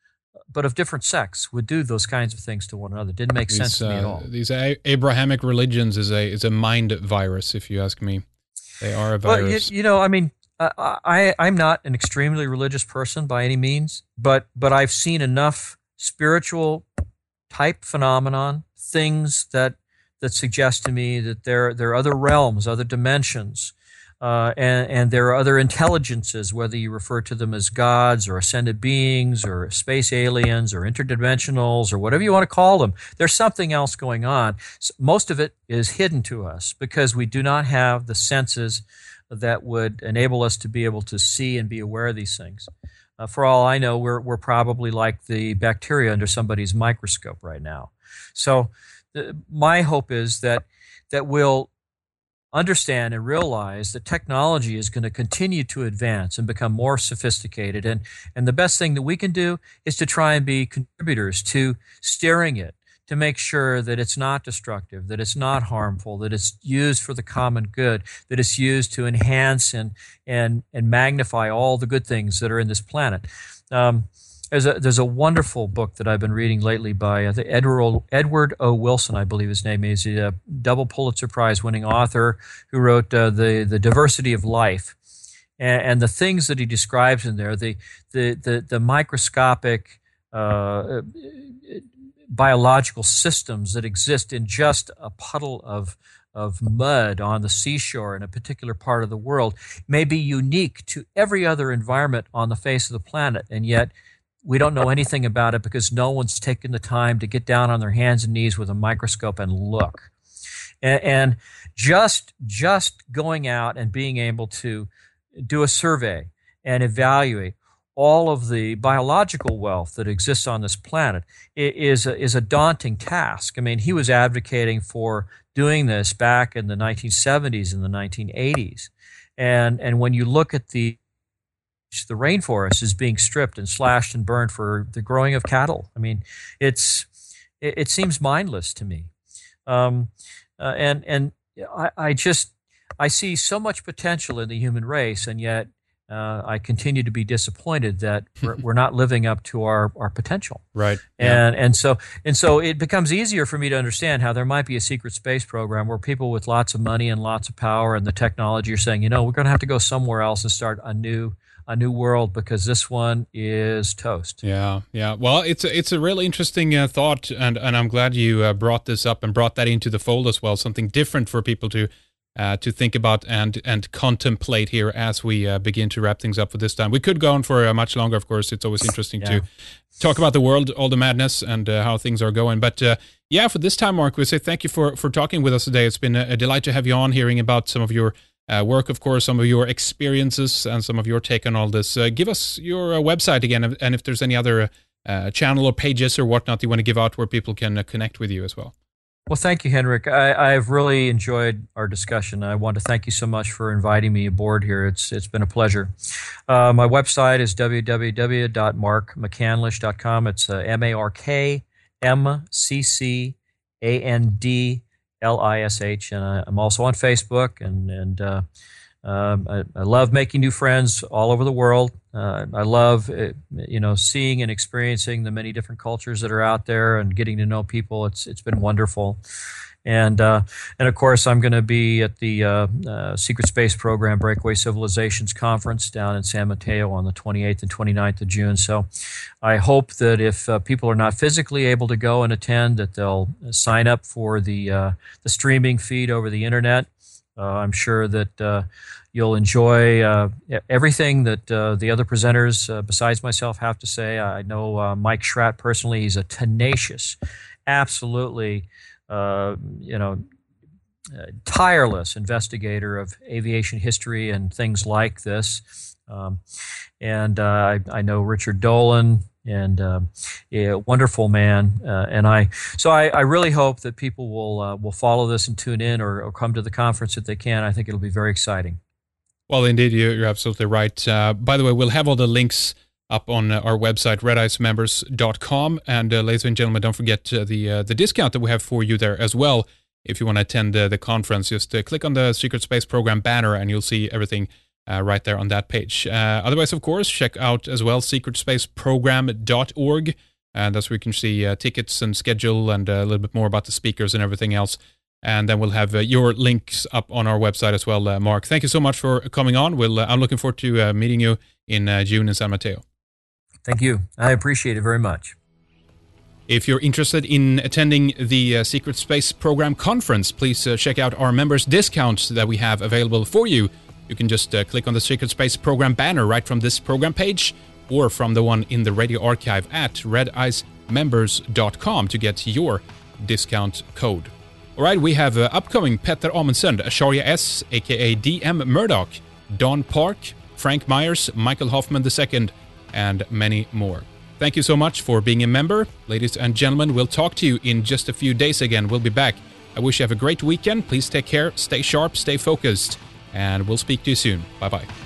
but of different sects, would do those kinds of things to one another. It didn't make these, sense to me at uh, all. These a- Abrahamic religions is a is a mind virus, if you ask me. They are a virus. Well, you, you know, I mean, uh, I I'm not an extremely religious person by any means, but but I've seen enough spiritual type phenomenon, things that that suggest to me that there there are other realms, other dimensions. Uh, and, and there are other intelligences, whether you refer to them as gods or ascended beings or space aliens or interdimensionals or whatever you want to call them. There's something else going on. So most of it is hidden to us because we do not have the senses that would enable us to be able to see and be aware of these things. Uh, for all I know, we're we're probably like the bacteria under somebody's microscope right now. So the, my hope is that that we'll understand and realize that technology is going to continue to advance and become more sophisticated. And, and the best thing that we can do is to try and be contributors to steering it, to make sure that it's not destructive, that it's not harmful, that it's used for the common good, that it's used to enhance and, and, and magnify all the good things that are in this planet. Um, there's a there's a wonderful book that I've been reading lately by uh, Edward Edward O. Wilson, I believe his name is. He's a double Pulitzer Prize winning author who wrote uh, the the Diversity of Life, and, and the things that he describes in there, the the the, the microscopic uh, biological systems that exist in just a puddle of of mud on the seashore in a particular part of the world may be unique to every other environment on the face of the planet, and yet we don't know anything about it because no one's taken the time to get down on their hands and knees with a microscope and look. And, and just just going out and being able to do a survey and evaluate all of the biological wealth that exists on this planet is a, is a daunting task. I mean, he was advocating for doing this back in the nineteen seventies and the nineteen eighties. And and when you look at the the rainforest is being stripped and slashed and burned for the growing of cattle. I mean, it's it, it seems mindless to me. Um, uh, and and I, I just I see so much potential in the human race, and yet Uh, I continue to be disappointed that we're, we're not living up to our, our potential. Right. And yeah. and so and so it becomes easier for me to understand how there might be a secret space program where people with lots of money and lots of power and the technology are saying, you know, we're going to have to go somewhere else and start a new a new world because this one is toast. Yeah, yeah. Well, it's a, it's a really interesting uh, thought, and and I'm glad you uh, brought this up and brought that into the fold as well. Something different for people to. Uh, to think about and and contemplate here as we uh, begin to wrap things up for this time. We could go on for uh, much longer, of course. It's always interesting yeah. to talk about the world, all the madness, and uh, how things are going. But uh, yeah, for this time, Mark, we say thank you for, for talking with us today. It's been a, a delight to have you on, hearing about some of your uh, work, of course, some of your experiences, and some of your take on all this. Uh, give us your uh, website again, and if there's any other uh, channel or pages or whatnot you want to give out where people can uh, connect with you as well. Well, thank you, Henrik. I, I've really enjoyed our discussion. I want to thank you so much for inviting me aboard here. It's It's been a pleasure. Uh, my website is w w w dot mark mccandlish dot com. It's uh, M A R K M C C A N D L I S H. And I, I'm also on Facebook, and, and uh, um, I, I love making new friends all over the world. Uh, I love, uh, you know, seeing and experiencing the many different cultures that are out there and getting to know people. It's it's been wonderful, and uh, and of course I'm going to be at the uh, uh, Secret Space Program Breakaway Civilizations Conference down in San Mateo on the twenty-eighth and twenty-ninth of June. So I hope that if uh, people are not physically able to go and attend, that they'll sign up for the uh, the streaming feed over the internet. Uh, I'm sure that uh, you'll enjoy uh, everything that uh, the other presenters uh, besides myself have to say. I know uh, Mike Schratt personally. He's a tenacious, absolutely, uh, you know, uh, tireless investigator of aviation history and things like this. Um, and uh, I, I know Richard Dolan. And uh, a wonderful man, uh, and I. So I, I really hope that people will uh, will follow this and tune in, or, or come to the conference if they can. I think it'll be very exciting. Well, indeed, you're absolutely right. Uh, by the way, we'll have all the links up on uh, our website, red ice members dot com. And uh, ladies and gentlemen, don't forget uh, the uh, the discount that we have for you there as well. If you want to attend uh, the conference, just uh, click on the Secret Space Program banner, and you'll see everything. Uh, right there on that page. Uh, otherwise, of course, check out as well secret space program dot org, and that's where you can see uh, tickets and schedule and uh, a little bit more about the speakers and everything else. And then we'll have uh, your links up on our website as well, uh, Mark. Thank you so much for coming on. We'll, uh, I'm looking forward to uh, meeting you in uh, June in San Mateo. Thank you. I appreciate it very much. If you're interested in attending the uh, Secret Space Program Conference, please uh, check out our members' discounts that we have available for you. You can just uh, click on the Secret Space Program banner right from this program page, or from the one in the radio archive at red ice members dot com to get your discount code. All right, we have uh, upcoming Petter Amundsen, Acharya S, aka D M Murdoch, Don Park, Frank Myers, Michael Hoffman the Second, and many more. Thank you so much for being a member. Ladies and gentlemen, we'll talk to you in just a few days again. We'll be back. I wish you have a great weekend. Please take care, stay sharp, stay focused, and we'll speak to you soon. Bye-bye.